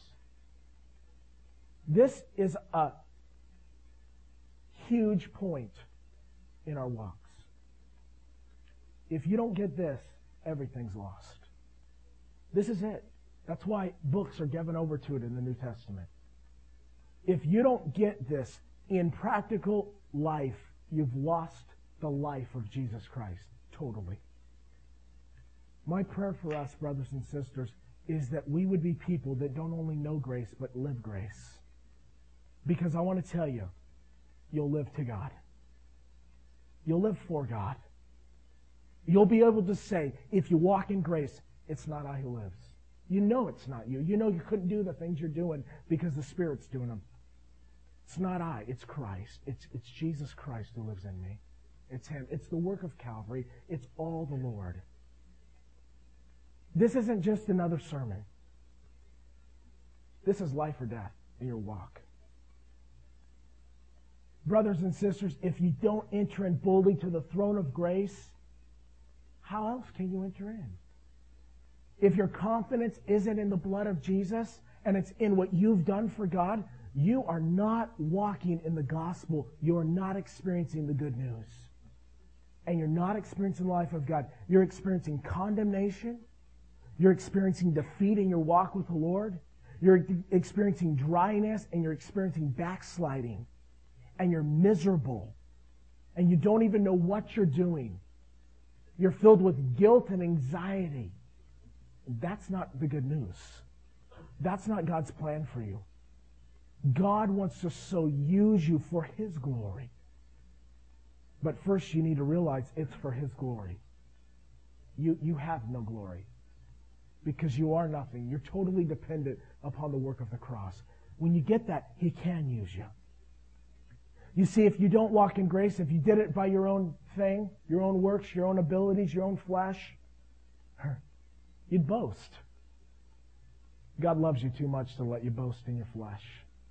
Speaker 2: This is a huge point in our walks. If you don't get this, everything's lost. This is it. That's why books are given over to it in the New Testament. If you don't get this in practical life, you've lost the life of Jesus Christ totally. My prayer for us, brothers and sisters, is that we would be people that don't only know grace, but live grace. Because I want to tell you, you'll live to God. You'll live for God. You'll be able to say, if you walk in grace, it's not I who lives. You know it's not you. You know you couldn't do the things you're doing because the Spirit's doing them. It's not I, it's Christ. It's, it's Jesus Christ who lives in me. It's Him. It's the work of Calvary. It's all the Lord. This isn't just another sermon. This is life or death in your walk. Brothers and sisters, if you don't enter in boldly to the throne of grace, how else can you enter in? If your confidence isn't in the blood of Jesus and it's in what you've done for God, you are not walking in the gospel. You are not experiencing the good news. And you're not experiencing the life of God. You're experiencing condemnation. You're experiencing defeat in your walk with the Lord. You're experiencing dryness and you're experiencing backsliding. And you're miserable. And you don't even know what you're doing. You're filled with guilt and anxiety. That's not the good news. That's not God's plan for you. God wants to so use you for His glory. But first you need to realize it's for His glory. You, you have no glory. Because you are nothing. You're totally dependent upon the work of the cross. When you get that, He can use you. You see, if you don't walk in grace, if you did it by your own thing, your own works, your own abilities, your own flesh, You'd boast. God loves you too much to let you boast in your flesh.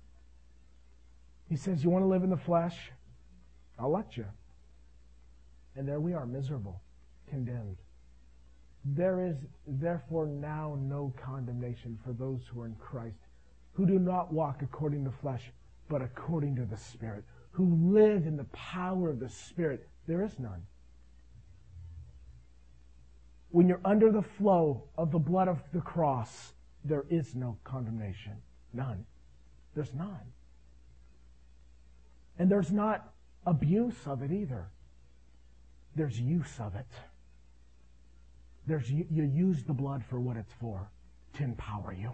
Speaker 2: He says, you want to live in the flesh? I'll let you. And there we are, miserable, condemned. There is therefore now no condemnation for those who are in Christ, who do not walk according to the flesh, but according to the Spirit, who live in the power of the Spirit. There is none. When you're under the flow of the blood of the cross, there is no condemnation. None. There's none. And there's not abuse of it either. There's use of it. There's you, you use the blood for what it's for, to empower you,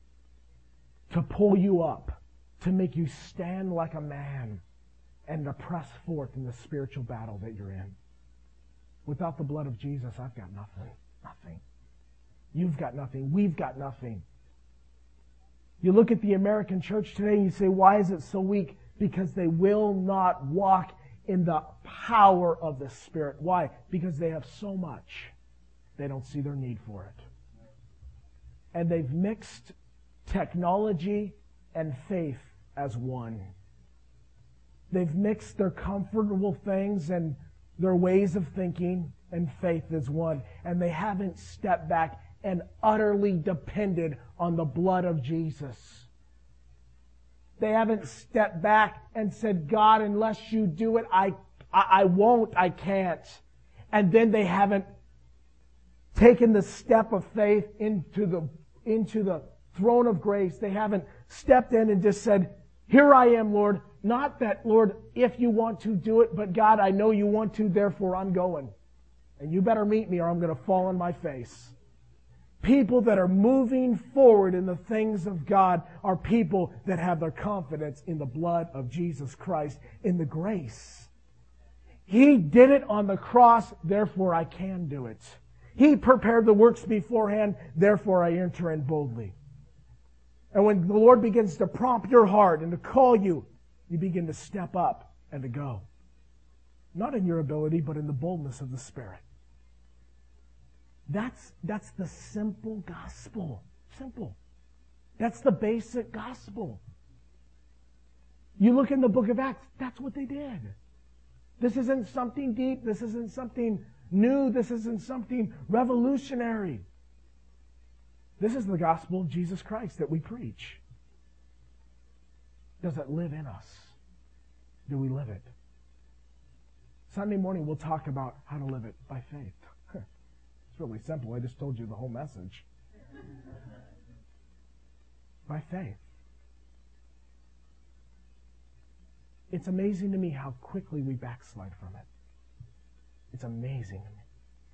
Speaker 2: to pull you up, to make you stand like a man, and to press forth in the spiritual battle that you're in. Without the blood of Jesus, I've got nothing. Nothing. You've got nothing. We've got nothing. You look at the American church today and you say, why is it so weak? Because they will not walk in the power of the Spirit. Why? Because they have so much, they don't see their need for it. And they've mixed technology and faith as one. They've mixed their comfortable things and their ways of thinking and faith as one. And they haven't stepped back and utterly depended on the blood of Jesus. They haven't stepped back and said, God, unless you do it, I, I, I won't, I can't. And then they haven't taken the step of faith into the, into the throne of grace. They haven't stepped in and just said, here I am, Lord. Not that, Lord, if you want to do it, but God, I know you want to, therefore I'm going. And you better meet me or I'm going to fall on my face. People that are moving forward in the things of God are people that have their confidence in the blood of Jesus Christ, in the grace. He did it on the cross, therefore I can do it. He prepared the works beforehand, therefore I enter in boldly. And when the Lord begins to prompt your heart and to call you, you begin to step up and to go. Not in your ability, but in the boldness of the Spirit. That's, that's the simple gospel. Simple. That's the basic gospel. You look in the book of Acts, that's what they did. This isn't something deep. This isn't something new. This isn't something revolutionary. This is the gospel of Jesus Christ that we preach. Does it live in us? Do we live it? Sunday morning we'll talk about how to live it by faith. It's really simple. I just told you the whole message. By faith. It's amazing to me how quickly we backslide from it. It's amazing to me.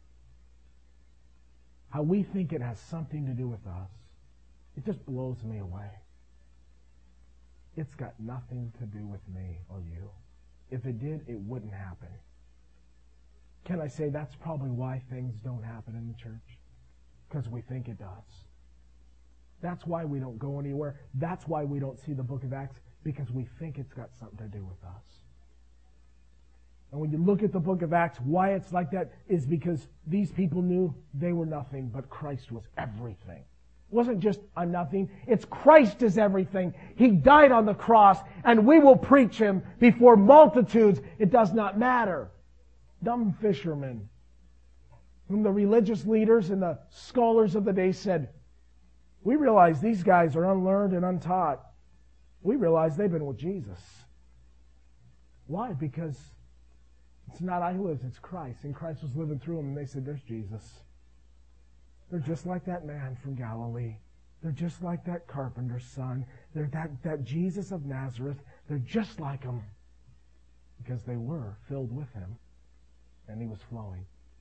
Speaker 2: How we think it has something to do with us. It just blows me away. It's got nothing to do with me or you. If it did, it wouldn't happen. Can I say that's probably why things don't happen in the church? Because we think it does. That's why we don't go anywhere. That's why we don't see the book of Acts, because we think it's got something to do with us. And when you look at the book of Acts, why it's like that is because these people knew they were nothing, but Christ was everything. It wasn't just a nothing. It's Christ is everything. He died on the cross, and we will preach Him before multitudes. It does not matter. Dumb fishermen, whom the religious leaders and the scholars of the day said, we realize these guys are unlearned and untaught. We realize they've been with Jesus. Why? Because it's not I who lives, it's Christ. And Christ was living through them, and they said, there's Jesus. They're just like that man from Galilee. They're just like that carpenter's son. They're that, that Jesus of Nazareth. They're just like him. Because they were filled with him. And he was flowing.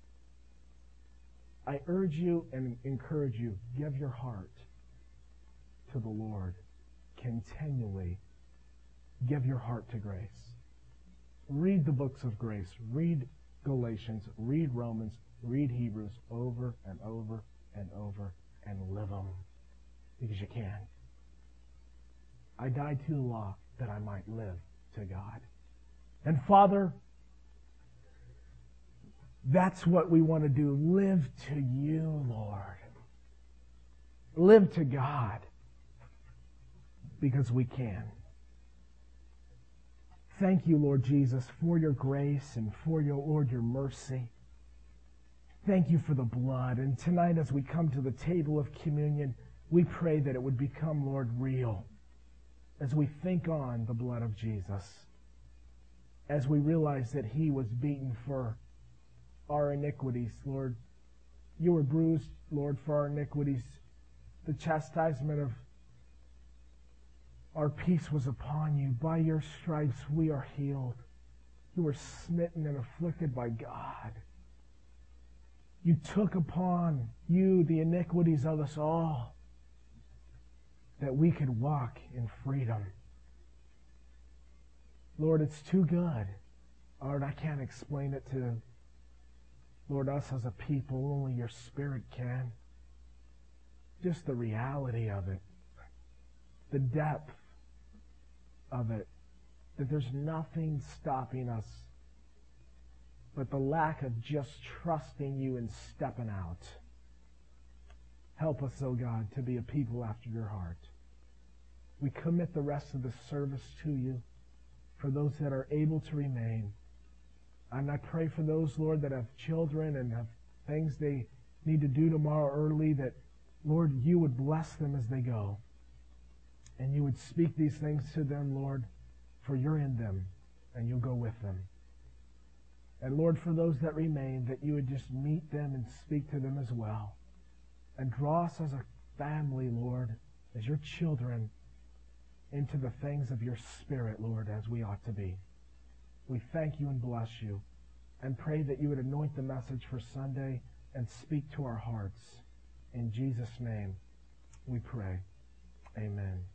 Speaker 2: I urge you and encourage you, give your heart to the Lord continually. Give your heart to grace. Read the books of grace. Read Galatians. Read Romans. Read Hebrews over and over and over and live them. Because you can. I died to the law that I might live to God. And Father, that's what we want to do. Live to you, Lord. live to God because we can. Thank you, Lord Jesus, for your grace and for your, Lord, your mercy. Thank you for the blood. And tonight as we come to the table of communion, we pray that it would become, Lord, real as we think on the blood of Jesus, as we realize that He was beaten for our iniquities, Lord. You were bruised, Lord, for our iniquities. The chastisement of our peace was upon you. By your stripes we are healed. You were smitten and afflicted by God. You took upon you the iniquities of us all, that we could walk in freedom. Lord, it's too good. Lord, I can't explain it to, Lord, us as a people. Only your Spirit can. Just the reality of it. The depth of it. That there's nothing stopping us but the lack of just trusting you and stepping out. Help us, oh God, to be a people after your heart. We commit the rest of the service to you for those that are able to remain. And I pray for those, Lord, that have children and have things they need to do tomorrow early, that, Lord, you would bless them as they go. And you would speak these things to them, Lord, for you're in them and you'll go with them. And Lord, for those that remain, that you would just meet them and speak to them as well. And draw us as a family, Lord, as your children, into the things of your Spirit, Lord, as we ought to be. We thank you and bless you, and pray that you would anoint the message for Sunday and speak to our hearts. In Jesus' name we pray. Amen.